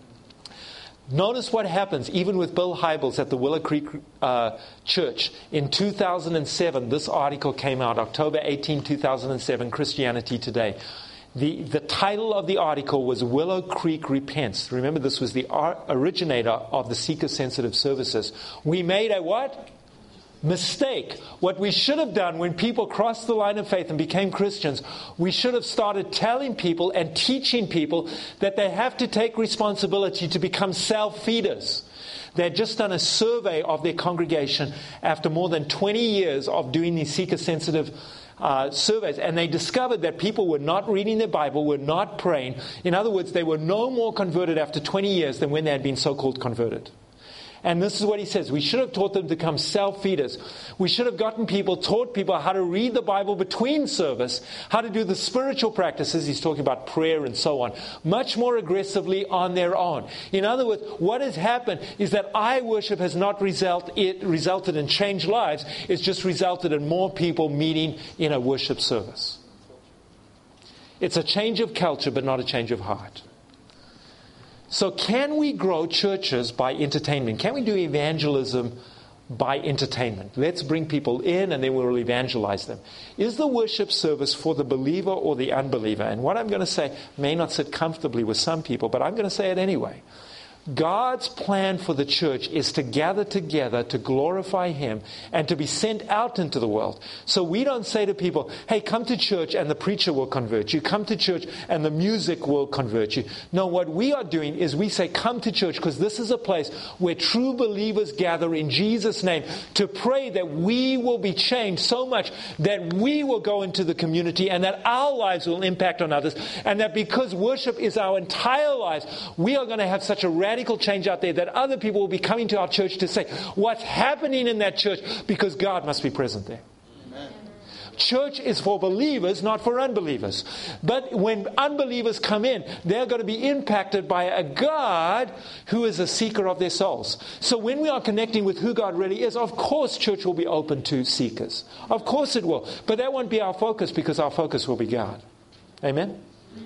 Notice what happens even with Bill Hybels at the Willow Creek Church. In 2007, this article came out, October 18, 2007, Christianity Today. The title of the article was Willow Creek Repents. Remember, this was the originator of the seeker-sensitive services. We made a what? Mistake. What we should have done when people crossed the line of faith and became Christians, we should have started telling people and teaching people that they have to take responsibility to become self-feeders. They had just done a survey of their congregation after more than 20 years of doing these seeker-sensitive surveys, and they discovered that people were not reading their Bible, were not praying. In other words, they were no more converted after 20 years than when they had been so-called converted. And this is what he says. We should have taught them to become self-feeders. We should have taught people how to read the Bible between service, how to do the spiritual practices, he's talking about prayer and so on, much more aggressively on their own. In other words, what has happened is that I worship has not resulted in changed lives. It's just resulted in more people meeting in a worship service. It's a change of culture, but not a change of heart. So can we grow churches by entertainment? Can we do evangelism by entertainment? Let's bring people in and then we'll evangelize them. Is the worship service for the believer or the unbeliever? And what I'm going to say may not sit comfortably with some people, but I'm going to say it anyway. God's plan for the church is to gather together to glorify Him and to be sent out into the world. So we don't say to people, hey, come to church and the preacher will convert you. Come to church and the music will convert you. No, what we are doing is we say, come to church because this is a place where true believers gather in Jesus' name to pray that we will be changed so much that we will go into the community and that our lives will impact on others. And that because worship is our entire lives, we are going to have such a radical change out there that other people will be coming to our church to say what's happening in that church because God must be present there. Amen. Church is for believers, not for unbelievers. But when unbelievers come in, they're going to be impacted by a God who is a seeker of their souls. So when we are connecting with who God really is, of course church will be open to seekers. Of course it will. But that won't be our focus because our focus will be God. Amen?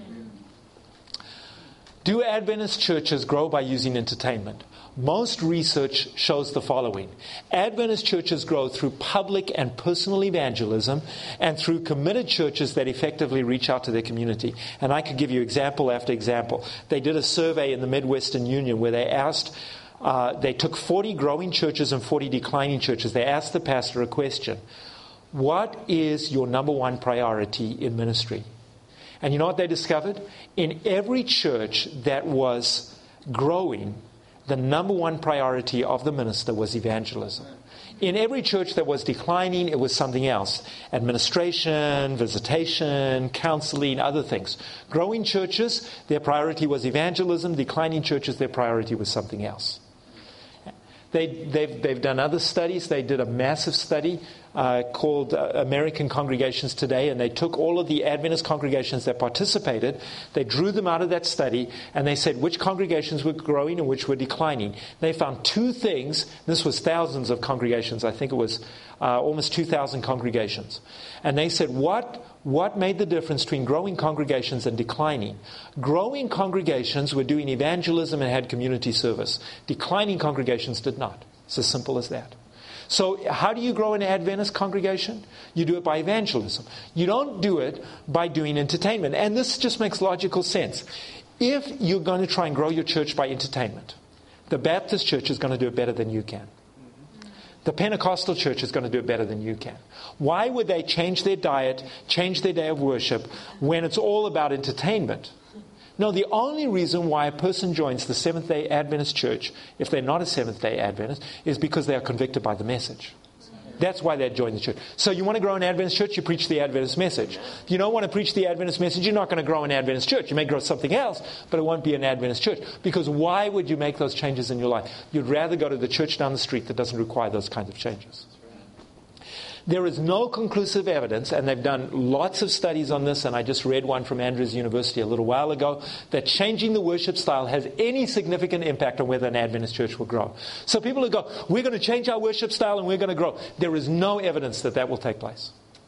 Do Adventist churches grow by using entertainment? Most research shows the following. Adventist churches grow through public and personal evangelism and through committed churches that effectively reach out to their community. And I could give you example after example. They did a survey in the Midwestern Union where they asked, they took 40 growing churches and 40 declining churches. They asked the pastor a question. What is your number one priority in ministry? And you know what they discovered? In every church that was growing, the number one priority of the minister was evangelism. In every church that was declining, it was something else. Administration, visitation, counseling, other things. Growing churches, their priority was evangelism. Declining churches, their priority was something else. They've done other studies. They did a massive study called American Congregations Today, and they took all of the Adventist congregations that participated, they drew them out of that study, and they said which congregations were growing and which were declining. They found two things. This was thousands of congregations. I think it was almost 2,000 congregations. And they said, what made the difference between growing congregations and declining? Growing congregations were doing evangelism and had community service. Declining congregations did not. It's as simple as that. So how do you grow an Adventist congregation? You do it by evangelism. You don't do it by doing entertainment. And this just makes logical sense. If you're going to try and grow your church by entertainment, the Baptist church is going to do it better than you can. The Pentecostal church is going to do it better than you can. Why would they change their diet, change their day of worship, when it's all about entertainment? No, the only reason why a person joins the Seventh-day Adventist church, if they're not a Seventh-day Adventist, is because they are convicted by the message. That's why they join the church. So you want to grow an Adventist church, you preach the Adventist message. If you don't want to preach the Adventist message, you're not going to grow an Adventist church. You may grow something else, but it won't be an Adventist church. Because why would you make those changes in your life? You'd rather go to the church down the street that doesn't require those kinds of changes. There is no conclusive evidence, and they've done lots of studies on this, and I just read one from Andrews University a little while ago, that changing the worship style has any significant impact on whether an Adventist church will grow. So people who go, we're going to change our worship style and we're going to grow. There is no evidence that that will take place.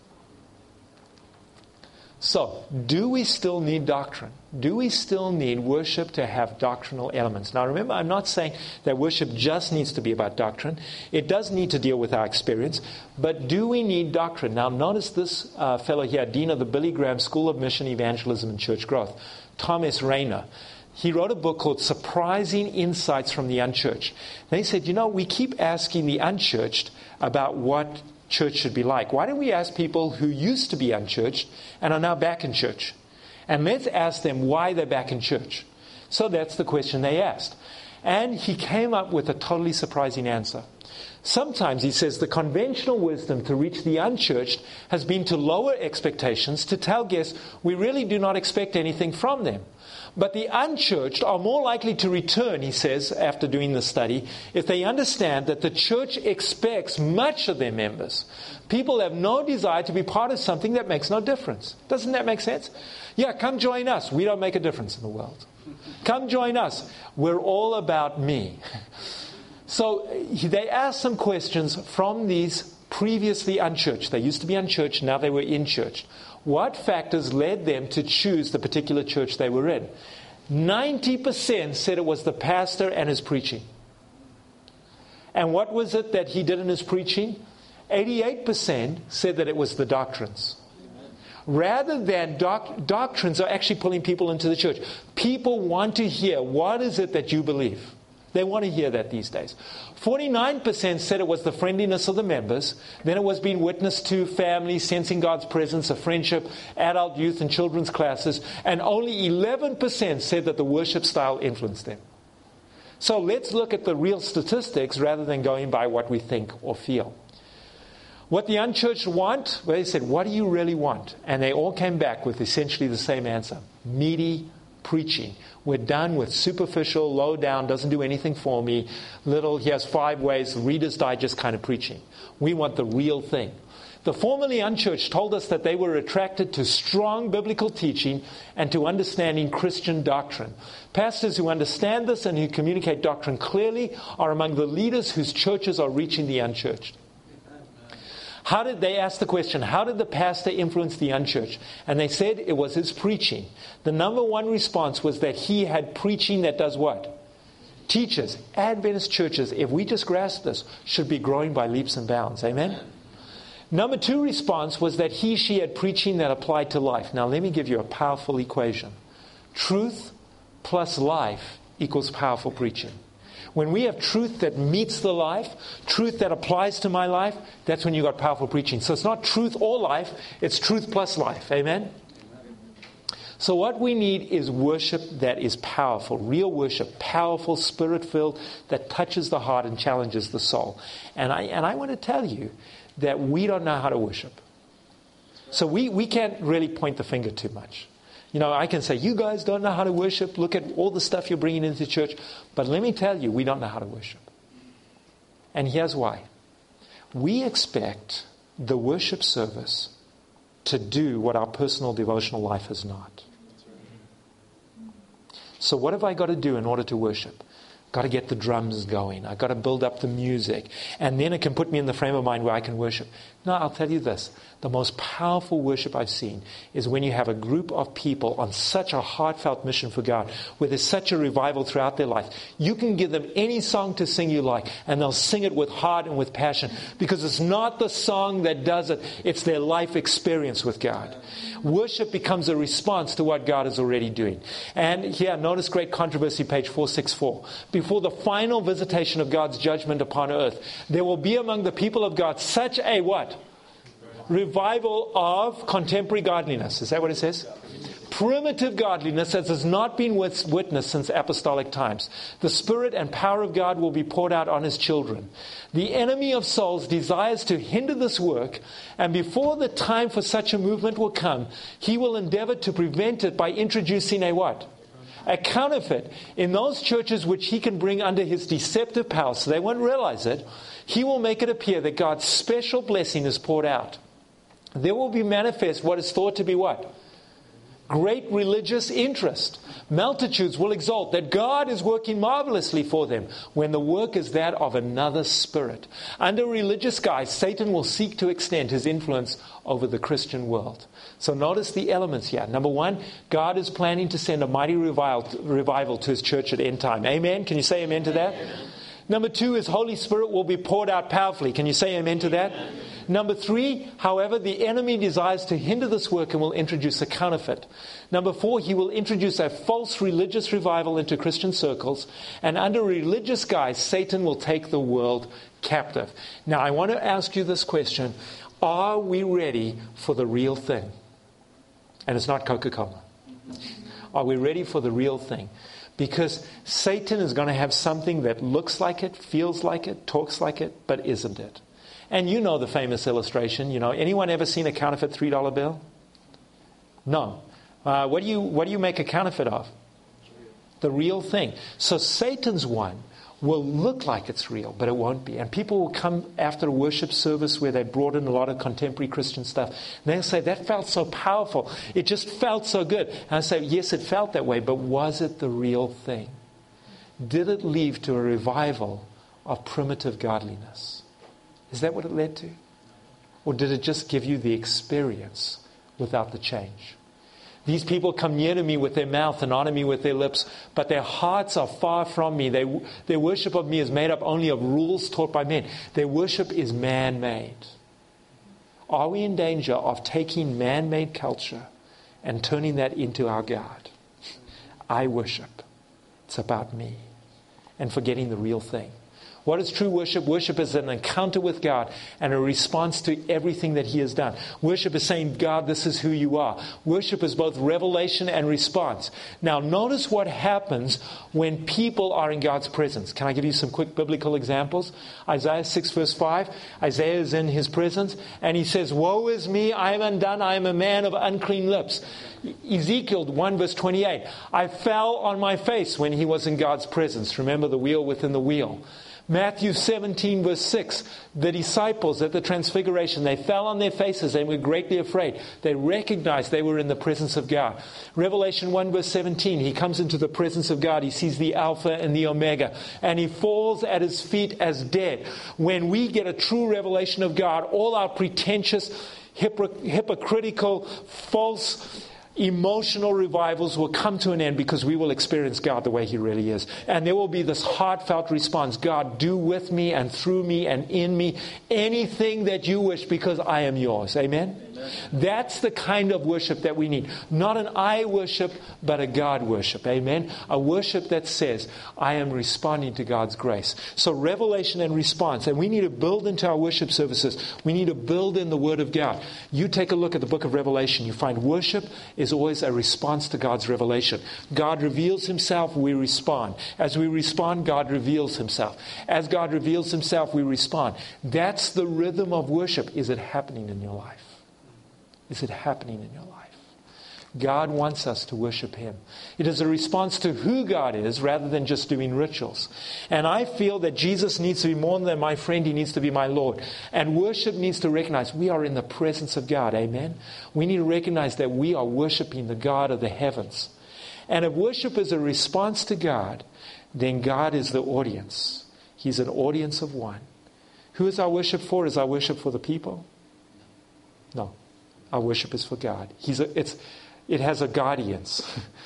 So, do we still need doctrine? Do we still need worship to have doctrinal elements? Now remember, I'm not saying that worship just needs to be about doctrine. It does need to deal with our experience. But do we need doctrine? Now notice this fellow here, Dean of the Billy Graham School of Mission, Evangelism and Church Growth, Thomas Rayner. He wrote a book called Surprising Insights from the Unchurched. And he said, we keep asking the unchurched about what church should be like. Why don't we ask people who used to be unchurched and are now back in church? And let's ask them why they're back in church. So that's the question they asked. And he came up with a totally surprising answer. Sometimes, he says, the conventional wisdom to reach the unchurched has been to lower expectations, to tell guests we really do not expect anything from them. But the unchurched are more likely to return, he says, after doing the study, if they understand that the church expects much of their members. People have no desire to be part of something that makes no difference. Doesn't that make sense? Yeah, come join us. We don't make a difference in the world. Come join us. We're all about me. So they asked some questions from these previously unchurched. They used to be unchurched, now they were in church. What factors led them to choose the particular church they were in? 90% said it was the pastor and his preaching. And what was it that he did in his preaching? 88% said that it was the doctrines. Rather than doctrines are actually pulling people into the church. People want to hear, what is it that you believe? They want to hear that these days. 49% said it was the friendliness of the members. Then it was being witnessed to families, sensing God's presence, a friendship, adult, youth, and children's classes. And only 11% said that the worship style influenced them. So let's look at the real statistics rather than going by what we think or feel. What the unchurched want, well, they said, what do you really want? And they all came back with essentially the same answer. Meaty preaching. We're done with superficial, low down, doesn't do anything for me, little, here's 5 ways, Reader's Digest kind of preaching. We want the real thing. The formerly unchurched told us that they were attracted to strong biblical teaching and to understanding Christian doctrine. Pastors who understand this and who communicate doctrine clearly are among the leaders whose churches are reaching the unchurched. How did they ask the question, how did the pastor influence the unchurched? And they said it was his preaching. The number one response was that he had preaching that does what? Teaches. Adventist churches, if we just grasp this, should be growing by leaps and bounds. Amen? Number 2 response was that she had preaching that applied to life. Now let me give you a powerful equation. Truth plus life equals powerful preaching. When we have truth that meets the life, truth that applies to my life, that's when you got powerful preaching. So it's not truth or life, it's truth plus life. Amen? So what we need is worship that is powerful, real worship, powerful, spirit-filled, that touches the heart and challenges the soul. And I want to tell you that we don't know how to worship. So we can't really point the finger too much. I can say, you guys don't know how to worship. Look at all the stuff you're bringing into church. But let me tell you, we don't know how to worship. And here's why. We expect the worship service to do what our personal devotional life has not. So what have I got to do in order to worship? Got to get the drums going. I've got to build up the music. And then it can put me in the frame of mind where I can worship. No, I'll tell you this. The most powerful worship I've seen is when you have a group of people on such a heartfelt mission for God, where there's such a revival throughout their life. You can give them any song to sing you like, and they'll sing it with heart and with passion, because it's not the song that does it, it's their life experience with God. Worship becomes a response to what God is already doing. And here, notice Great Controversy, page 464. Before the final visitation of God's judgment upon earth, there will be among the people of God such a what? Revival of contemporary godliness. Is that what it says? Primitive godliness as has not been witnessed since apostolic times. The Spirit and power of God will be poured out on His children. The enemy of souls desires to hinder this work, and before the time for such a movement will come, he will endeavor to prevent it by introducing a what? A counterfeit. In those churches which he can bring under his deceptive power, so they won't realize it, he will make it appear that God's special blessing is poured out. There will be manifest what is thought to be what? Great religious interest. Multitudes will exult that God is working marvelously for them, when the work is that of another spirit. Under religious guise, Satan will seek to extend his influence over the Christian world. So notice the elements here. Number one, God is planning to send a mighty revival to His church at end time. Amen? Can you say amen to that? Amen. Number two, His Holy Spirit will be poured out powerfully. Can you say amen to that? Amen. Number three, however, the enemy desires to hinder this work and will introduce a counterfeit. Number four, he will introduce a false religious revival into Christian circles, and under religious guise, Satan will take the world captive. Now, I want to ask you this question. Are we ready for the real thing? And it's not Coca-Cola. Are we ready for the real thing? Because Satan is going to have something that looks like it, feels like it, talks like it, but isn't it. And you know the famous illustration. You know, anyone ever seen a counterfeit $3 bill? No. What do you make a counterfeit of? The real thing. So Satan's one will look like it's real, but it won't be. And people will come after a worship service where they brought in a lot of contemporary Christian stuff. And they'll say, that felt so powerful. It just felt so good. And I say, yes, it felt that way, but was it the real thing? Did it lead to a revival of primitive godliness? Is that what it led to? Or did it just give you the experience without the change? These people come near to me with their mouth and honor me with their lips, but their hearts are far from me. Their worship of me is made up only of rules taught by men. Their worship is man-made. Are we in danger of taking man-made culture and turning that into our God? I worship. It's about me. And forgetting the real thing. What is true worship? Worship is an encounter with God and a response to everything that He has done. Worship is saying, God, this is who you are. Worship is both revelation and response. Now, notice what happens when people are in God's presence. Can I give you some quick biblical examples? Isaiah 6 verse 5. Isaiah is in his presence and he says, woe is me, I am undone, I am a man of unclean lips. Ezekiel 1 verse 28. I fell on my face when he was in God's presence. Remember the wheel within the wheel. Matthew 17 verse 6, the disciples at the transfiguration, they fell on their faces and were greatly afraid. They recognized they were in the presence of God. Revelation 1 verse 17, he comes into the presence of God. He sees the Alpha and the Omega and he falls at His feet as dead. When we get a true revelation of God, all our pretentious, hypocritical, false, emotional revivals will come to an end because we will experience God the way He really is. And there will be this heartfelt response. God, do with me and through me and in me anything that you wish because I am yours. Amen? Amen. That's the kind of worship that we need. Not an I worship, but a God worship. Amen? A worship that says, I am responding to God's grace. So revelation and response. And we need to build into our worship services. We need to build in the Word of God. You take a look at the book of Revelation. You find worship is always a response to God's revelation. God reveals Himself, we respond. As we respond, God reveals Himself. As God reveals Himself, we respond. That's the rhythm of worship. Is it happening in your life? Is it happening in your life? God wants us to worship Him. It is a response to who God is rather than just doing rituals. And I feel that Jesus needs to be more than my friend. He needs to be my Lord. And worship needs to recognize we are in the presence of God. Amen? We need to recognize that we are worshiping the God of the heavens. And if worship is a response to God, then God is the audience. He's an audience of one. Who is our worship for? Is our worship for the people? No. Our worship is for God. It has a guardians.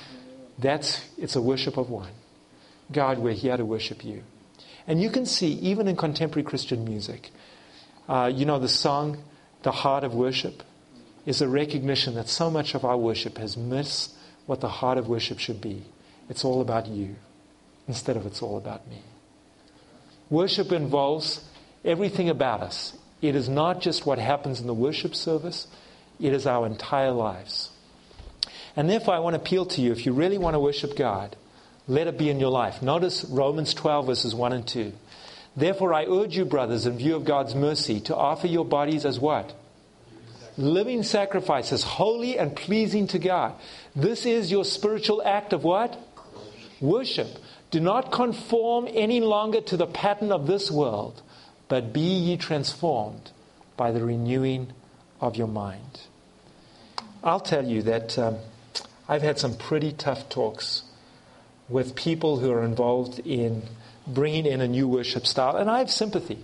It's a worship of one. God, we're here to worship you. And you can see, even in contemporary Christian music, the song, The Heart of Worship, is a recognition that so much of our worship has missed what the heart of worship should be. It's all about you, instead of it's all about me. Worship involves everything about us. It is not just what happens in the worship service. It is our entire lives. And therefore I want to appeal to you, if you really want to worship God, let it be in your life. Notice Romans 12 verses 1 and 2. Therefore I urge you, brothers, in view of God's mercy, to offer your bodies as what? Living sacrifices, holy and pleasing to God. This is your spiritual act of what? Worship. Do not conform any longer to the pattern of this world, but be ye transformed by the renewing of your mind. I'll tell you that I've had some pretty tough talks with people who are involved in bringing in a new worship style, and I have sympathy.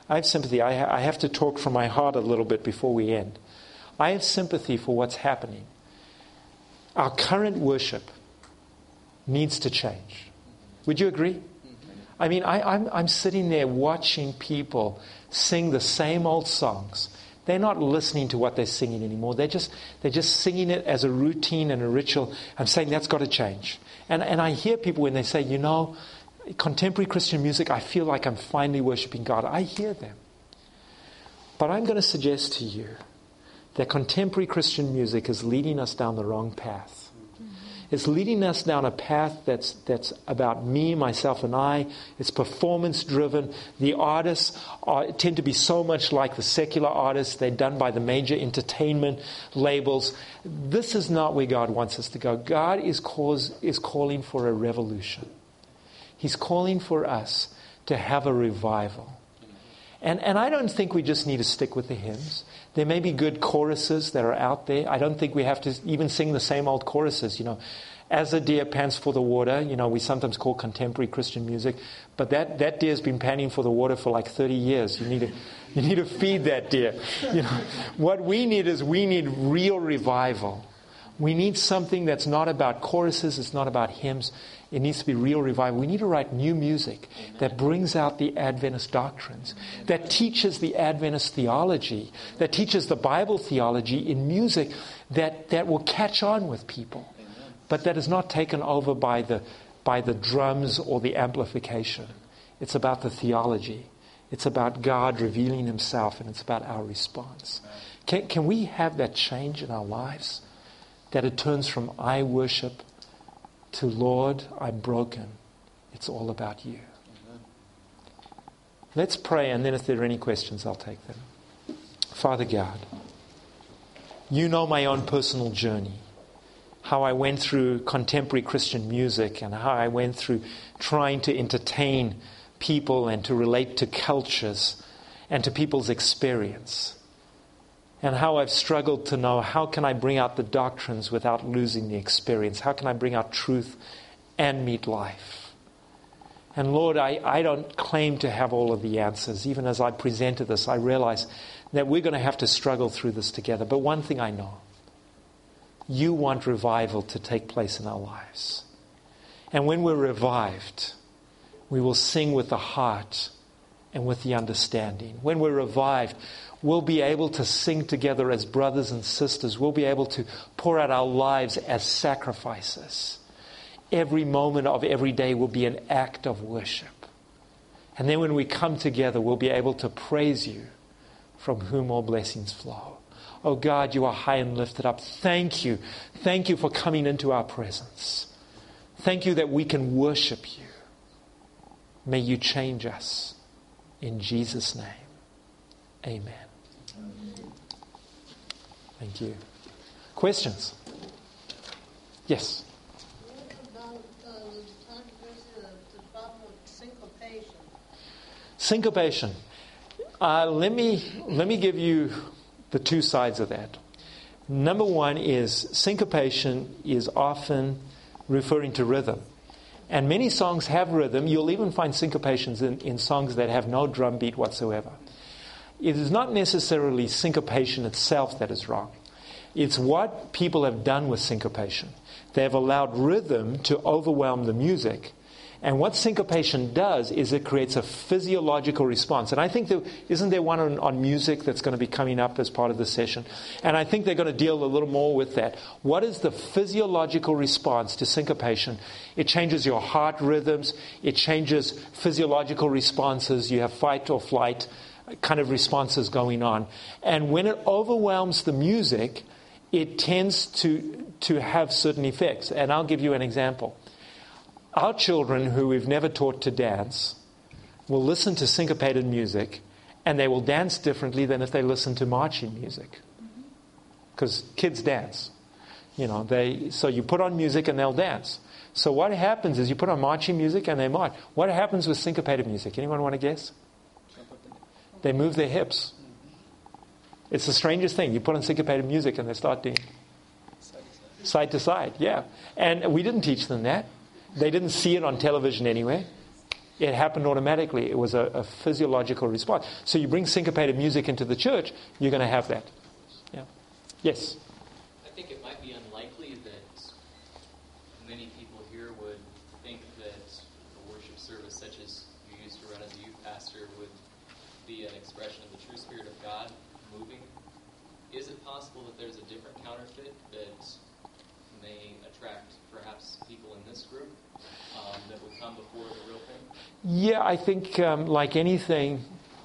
I have to talk from my heart a little bit before we end. I have sympathy for what's happening. Our current worship needs to change. Would you agree? I mean, I'm sitting there watching people sing the same old songs. They're not listening to what they're singing anymore. They're just singing it as a routine and a ritual. I'm saying that's got to change. And I hear people when they say, contemporary Christian music, I feel like I'm finally worshiping God. I hear them. But I'm going to suggest to you that contemporary Christian music is leading us down the wrong path. It's leading us down a path that's about me, myself, and I. It's performance-driven. The artists tend to be so much like the secular artists. They're done by the major entertainment labels. This is not where God wants us to go. God is calling for a revolution. He's calling for us to have a revival. And I don't think we just need to stick with the hymns. There may be good choruses that are out there. I don't think we have to even sing the same old choruses. As a deer pants for the water, we sometimes call contemporary Christian music, but that deer's been panting for the water for like 30 years. You need to feed that deer. What we need is real revival. We need something that's not about choruses, it's not about hymns. It needs to be real revival. We need to write new music that brings out the Adventist doctrines, that teaches the Adventist theology, that teaches the Bible theology in music that will catch on with people, but that is not taken over by the drums or the amplification. It's about the theology. It's about God revealing Himself, and it's about our response. Can we have that change in our lives? That it turns from I worship to Lord, I'm broken. It's all about you. Let's pray, and then if there are any questions, I'll take them. Father God, you know my own personal journey, how I went through contemporary Christian music and how I went through trying to entertain people and to relate to cultures and to people's experience. And how I've struggled to know how can I bring out the doctrines without losing the experience? How can I bring out truth and meet life? And Lord, I don't claim to have all of the answers. Even as I presented this, I realize that we're going to have to struggle through this together. But one thing I know, you want revival to take place in our lives. And when we're revived, we will sing with the heart and with the understanding. When we're revived, we'll be able to sing together as brothers and sisters. We'll be able to pour out our lives as sacrifices. Every moment of every day will be an act of worship. And then when we come together, we'll be able to praise you, from whom all blessings flow. Oh God, you are high and lifted up. Thank you. Thank you for coming into our presence. Thank you that we can worship you. May you change us. In Jesus' name, amen. Thank you. Questions? Yes. What about the controversy of the problem of syncopation? Syncopation. Let me give you the two sides of that. Number one is syncopation is often referring to rhythm. And many songs have rhythm. You'll even find syncopations in songs that have no drum beat whatsoever. It is not necessarily syncopation itself that is wrong. It's what people have done with syncopation. They have allowed rhythm to overwhelm the music. And what syncopation does is it creates a physiological response. And I think isn't there one on music that's going to be coming up as part of the session? And I think they're going to deal a little more with that. What is the physiological response to syncopation? It changes your heart rhythms. It changes physiological responses. You have fight or flight kind of responses going on. And when it overwhelms the music, it tends to have certain effects. And I'll give you an example. Our children who we've never taught to dance will listen to syncopated music and they will dance differently than if they listen to marching music. Because kids dance. So you put on music and they'll dance. So what happens is you put on marching music and they march. What happens with syncopated music? Anyone want to guess? They move their hips. It's the strangest thing. You put on syncopated music and they start doing side to side. Yeah. And we didn't teach them that. They didn't see it on television anyway. It happened automatically. It was a physiological response. So you bring syncopated music into the church, you're going to have that. Yeah. Yes? I think it might be unlikely that many people here would think that a worship service such as you used to run as a youth pastor would be an expression of the true Spirit of God moving. Is it possible that there's a different counterfeit that may attract perhaps people in this group that would come before the real thing? Yeah, I think like anything,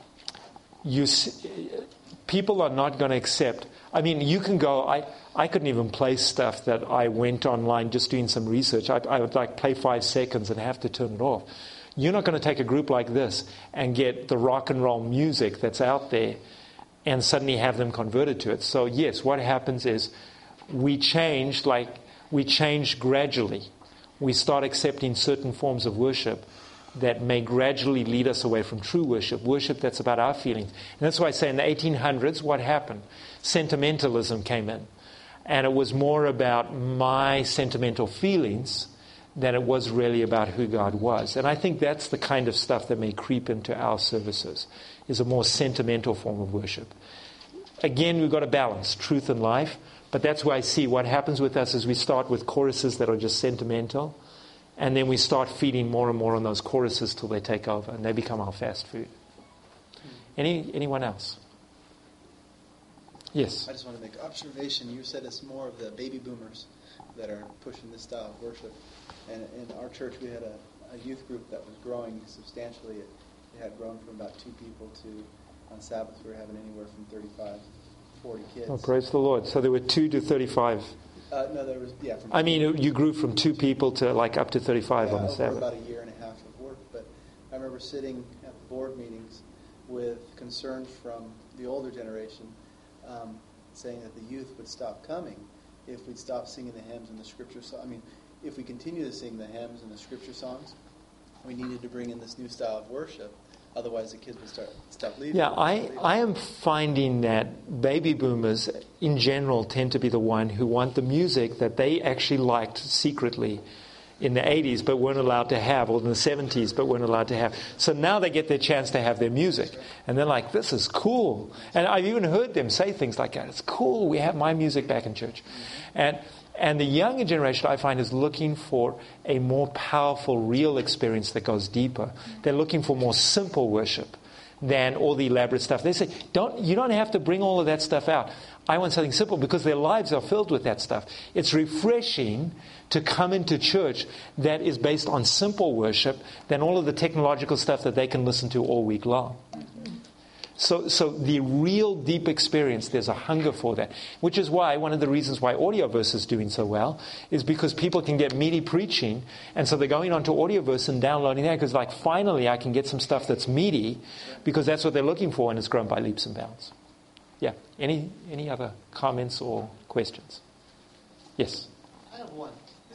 people are not going to accept. I mean, you can go, I couldn't even play stuff that I went online just doing some research. I would like play 5 seconds and have to turn it off. You're not going to take a group like this and get the rock and roll music that's out there and suddenly have them converted to it. So yes, what happens is we change gradually. We start accepting certain forms of worship that may gradually lead us away from true worship that's about our feelings. And that's why I say in the 1800s, what happened? Sentimentalism came in. And it was more about my sentimental feelings than it was really about who God was. And I think that's the kind of stuff that may creep into our services, is a more sentimental form of worship. Again, we've got to balance truth and life. But that's where I see what happens with us is we start with choruses that are just sentimental, and then we start feeding more and more on those choruses till they take over, and they become our fast food. Anyone else? Yes? I just want to make an observation. You said it's more of the baby boomers that are pushing this style of worship. And in our church, we had a youth group that was growing substantially. It had grown from about 2 people to, on Sabbath, we were having anywhere from 35 40 kids. Oh, praise the Lord. So there were 2 to 35. No, there was, yeah. I mean, you grew from 2 people to like up to 35 on the Sabbath. About a year and a half of work. But I remember sitting at the board meetings with concerns from the older generation saying that the youth would stop coming if we'd stop singing the hymns and the scripture songs. I mean, if we continue to sing the hymns and the scripture songs, we needed to bring in this new style of worship. Otherwise, the kids would stop leaving. Yeah, I am finding that baby boomers in general tend to be the one who want the music that they actually liked secretly in the 80s but weren't allowed to have, or in the 70s but weren't allowed to have. So now they get their chance to have their music. And they're like, this is cool. And I've even heard them say things like that. It's cool, we have my music back in church. And the younger generation, I find, is looking for a more powerful, real experience that goes deeper. They're looking for more simple worship than all the elaborate stuff. They say, you don't have to bring all of that stuff out. I want something simple, because their lives are filled with that stuff. It's refreshing to come into church that is based on simple worship than all of the technological stuff that they can listen to all week long. So the real deep experience, there's a hunger for that. Which is why, one of the reasons why Audioverse is doing so well is because people can get meaty preaching, and so they're going onto Audioverse and downloading that, because like, finally I can get some stuff that's meaty, because that's what they're looking for, and it's grown by leaps and bounds. Yeah. Any other comments or questions? Yes? I have one.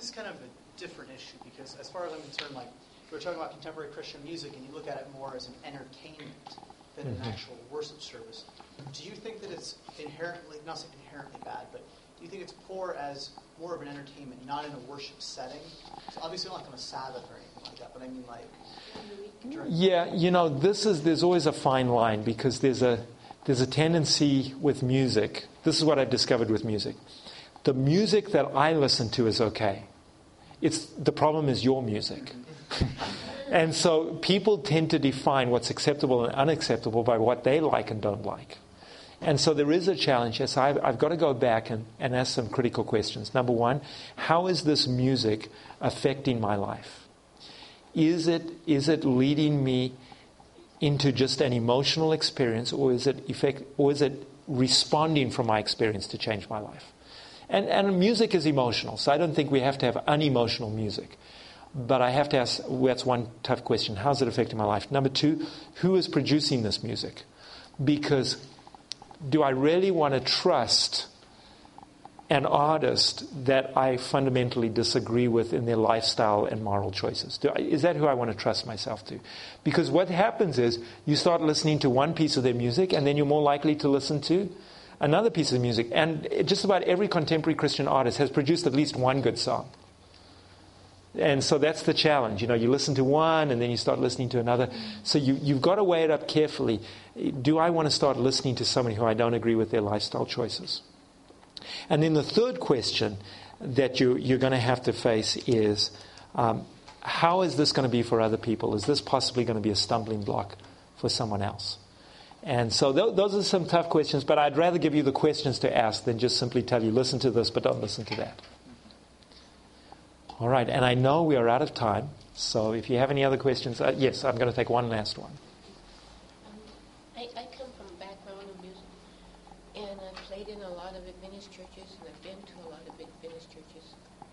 This is kind of a different issue because, as far as I'm concerned, like we're talking about contemporary Christian music, and you look at it more as an entertainment than an actual worship service. Do you think that it's inherently, not saying inherently bad, but do you think it's poor as more of an entertainment, not in a worship setting? So obviously not like on a Sabbath or anything like that, but I mean like... Yeah, there's always a fine line because there's a tendency with music. This is what I've discovered with music. The music that I listen to is okay. The problem is your music. And so people tend to define what's acceptable and unacceptable by what they like and don't like. And so there is a challenge. Yes, I've got to go back and ask some critical questions. Number one, how is this music affecting my life? Is it leading me into just an emotional experience, or is it responding from my experience to change my life? And music is emotional, so I don't think we have to have unemotional music. But I have to ask, that's one tough question. How's it affecting my life? Number two, who is producing this music? Because do I really want to trust an artist that I fundamentally disagree with in their lifestyle and moral choices? Is that who I want to trust myself to? Because what happens is you start listening to one piece of their music and then you're more likely to listen to another piece of music. And just about every contemporary Christian artist has produced at least one good song. And so that's the challenge. You listen to one and then you start listening to another. So you've got to weigh it up carefully. Do I want to start listening to somebody who I don't agree with their lifestyle choices? And then the third question that you're going to have to face is, how is this going to be for other people? Is this possibly going to be a stumbling block for someone else? And so those are some tough questions, but I'd rather give you the questions to ask than just simply tell you, listen to this, but don't listen to that. All right, and I know we are out of time, so if you have any other questions, yes, I'm going to take one last one. I come from a background of music, and I've played in a lot of Adventist churches, and I've been to a lot of Adventist churches.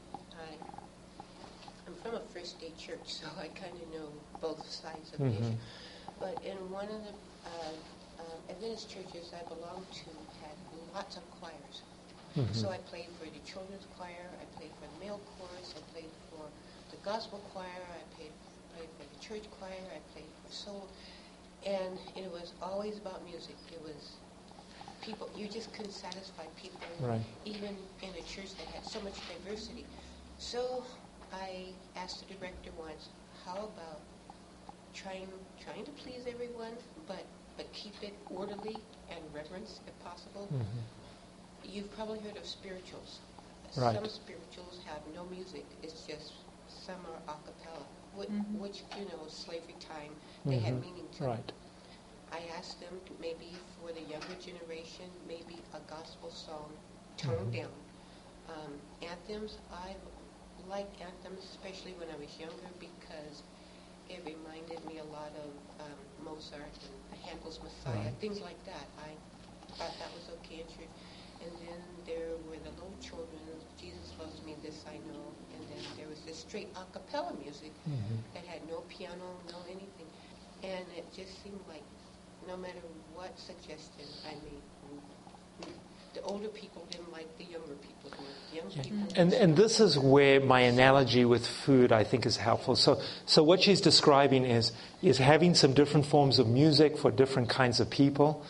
I'm from a First Day church, so I kind of know both sides of the issue. But in one of the Adventist churches I belonged to had lots of choirs. So I played for the children's choir, I played for the male chorus, I played for the gospel choir, I played for the church choir, I played for soul. And it was always about music. It was people, you just couldn't satisfy people, even in a church that had so much diversity. So I asked the director once, how about trying to please everyone, but keep it orderly and reverence if possible? You've probably heard of spirituals. Right. Some spirituals have no music. It's just some are a cappella, which slavery time, they had meaning to them. I asked them maybe for the younger generation, maybe a gospel song toned down. Anthems, I liked anthems, especially when I was younger, because it reminded me a lot of Mozart and Handel's Messiah, things like that. I thought that was okay in church. And then there were the little children, Jesus Loves Me, This I Know. And then there was this straight a cappella music that had no piano, no anything. And it just seemed like no matter what suggestion I made, the older people didn't like the younger people. The young people And this is where my analogy with food, I think, is helpful. So what she's describing is having some different forms of music for different kinds of people.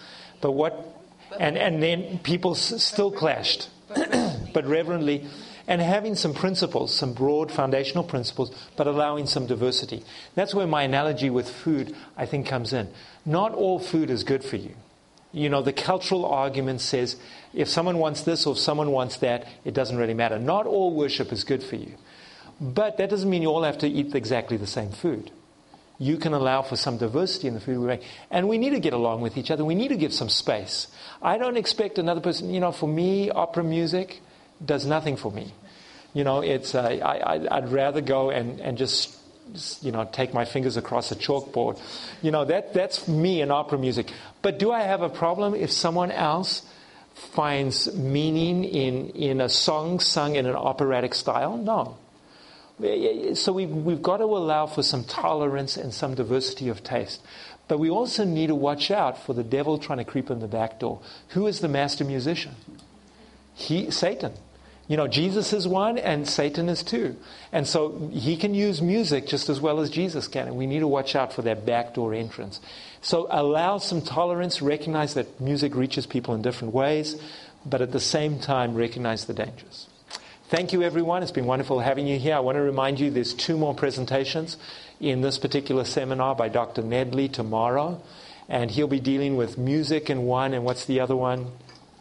And then people still clashed, but reverently, and having some principles, some broad foundational principles, but allowing some diversity. That's where my analogy with food, I think, comes in. Not all food is good for you. The cultural argument says if someone wants this or if someone wants that, it doesn't really matter. Not all worship is good for you. But that doesn't mean you all have to eat exactly the same food. You can allow for some diversity in the food we make. And we need to get along with each other. We need to give some space. I don't expect another person, for me, opera music does nothing for me. I'd rather go and just, take my fingers across a chalkboard. That's me in opera music. But do I have a problem if someone else finds meaning in a song sung in an operatic style? No. So we've got to allow for some tolerance and some diversity of taste. But we also need to watch out for the devil trying to creep in the back door. Who is the master musician? Satan. Jesus is one and Satan is two. And so he can use music just as well as Jesus can. And we need to watch out for that backdoor entrance. So allow some tolerance, recognize that music reaches people in different ways, but at the same time recognize the dangers. Thank you, everyone. It's been wonderful having you here. I want to remind you there's 2 more presentations in this particular seminar by Dr. Nedley tomorrow. And he'll be dealing with music in one, and what's the other one?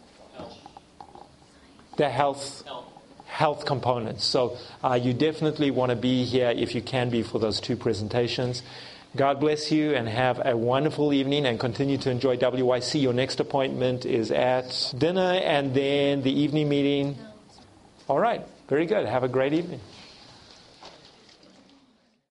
The health components. So you definitely want to be here if you can be for those 2 presentations. God bless you and have a wonderful evening and continue to enjoy WYC. Your next appointment is at dinner and then the evening meeting. All right. Very good. Have a great evening.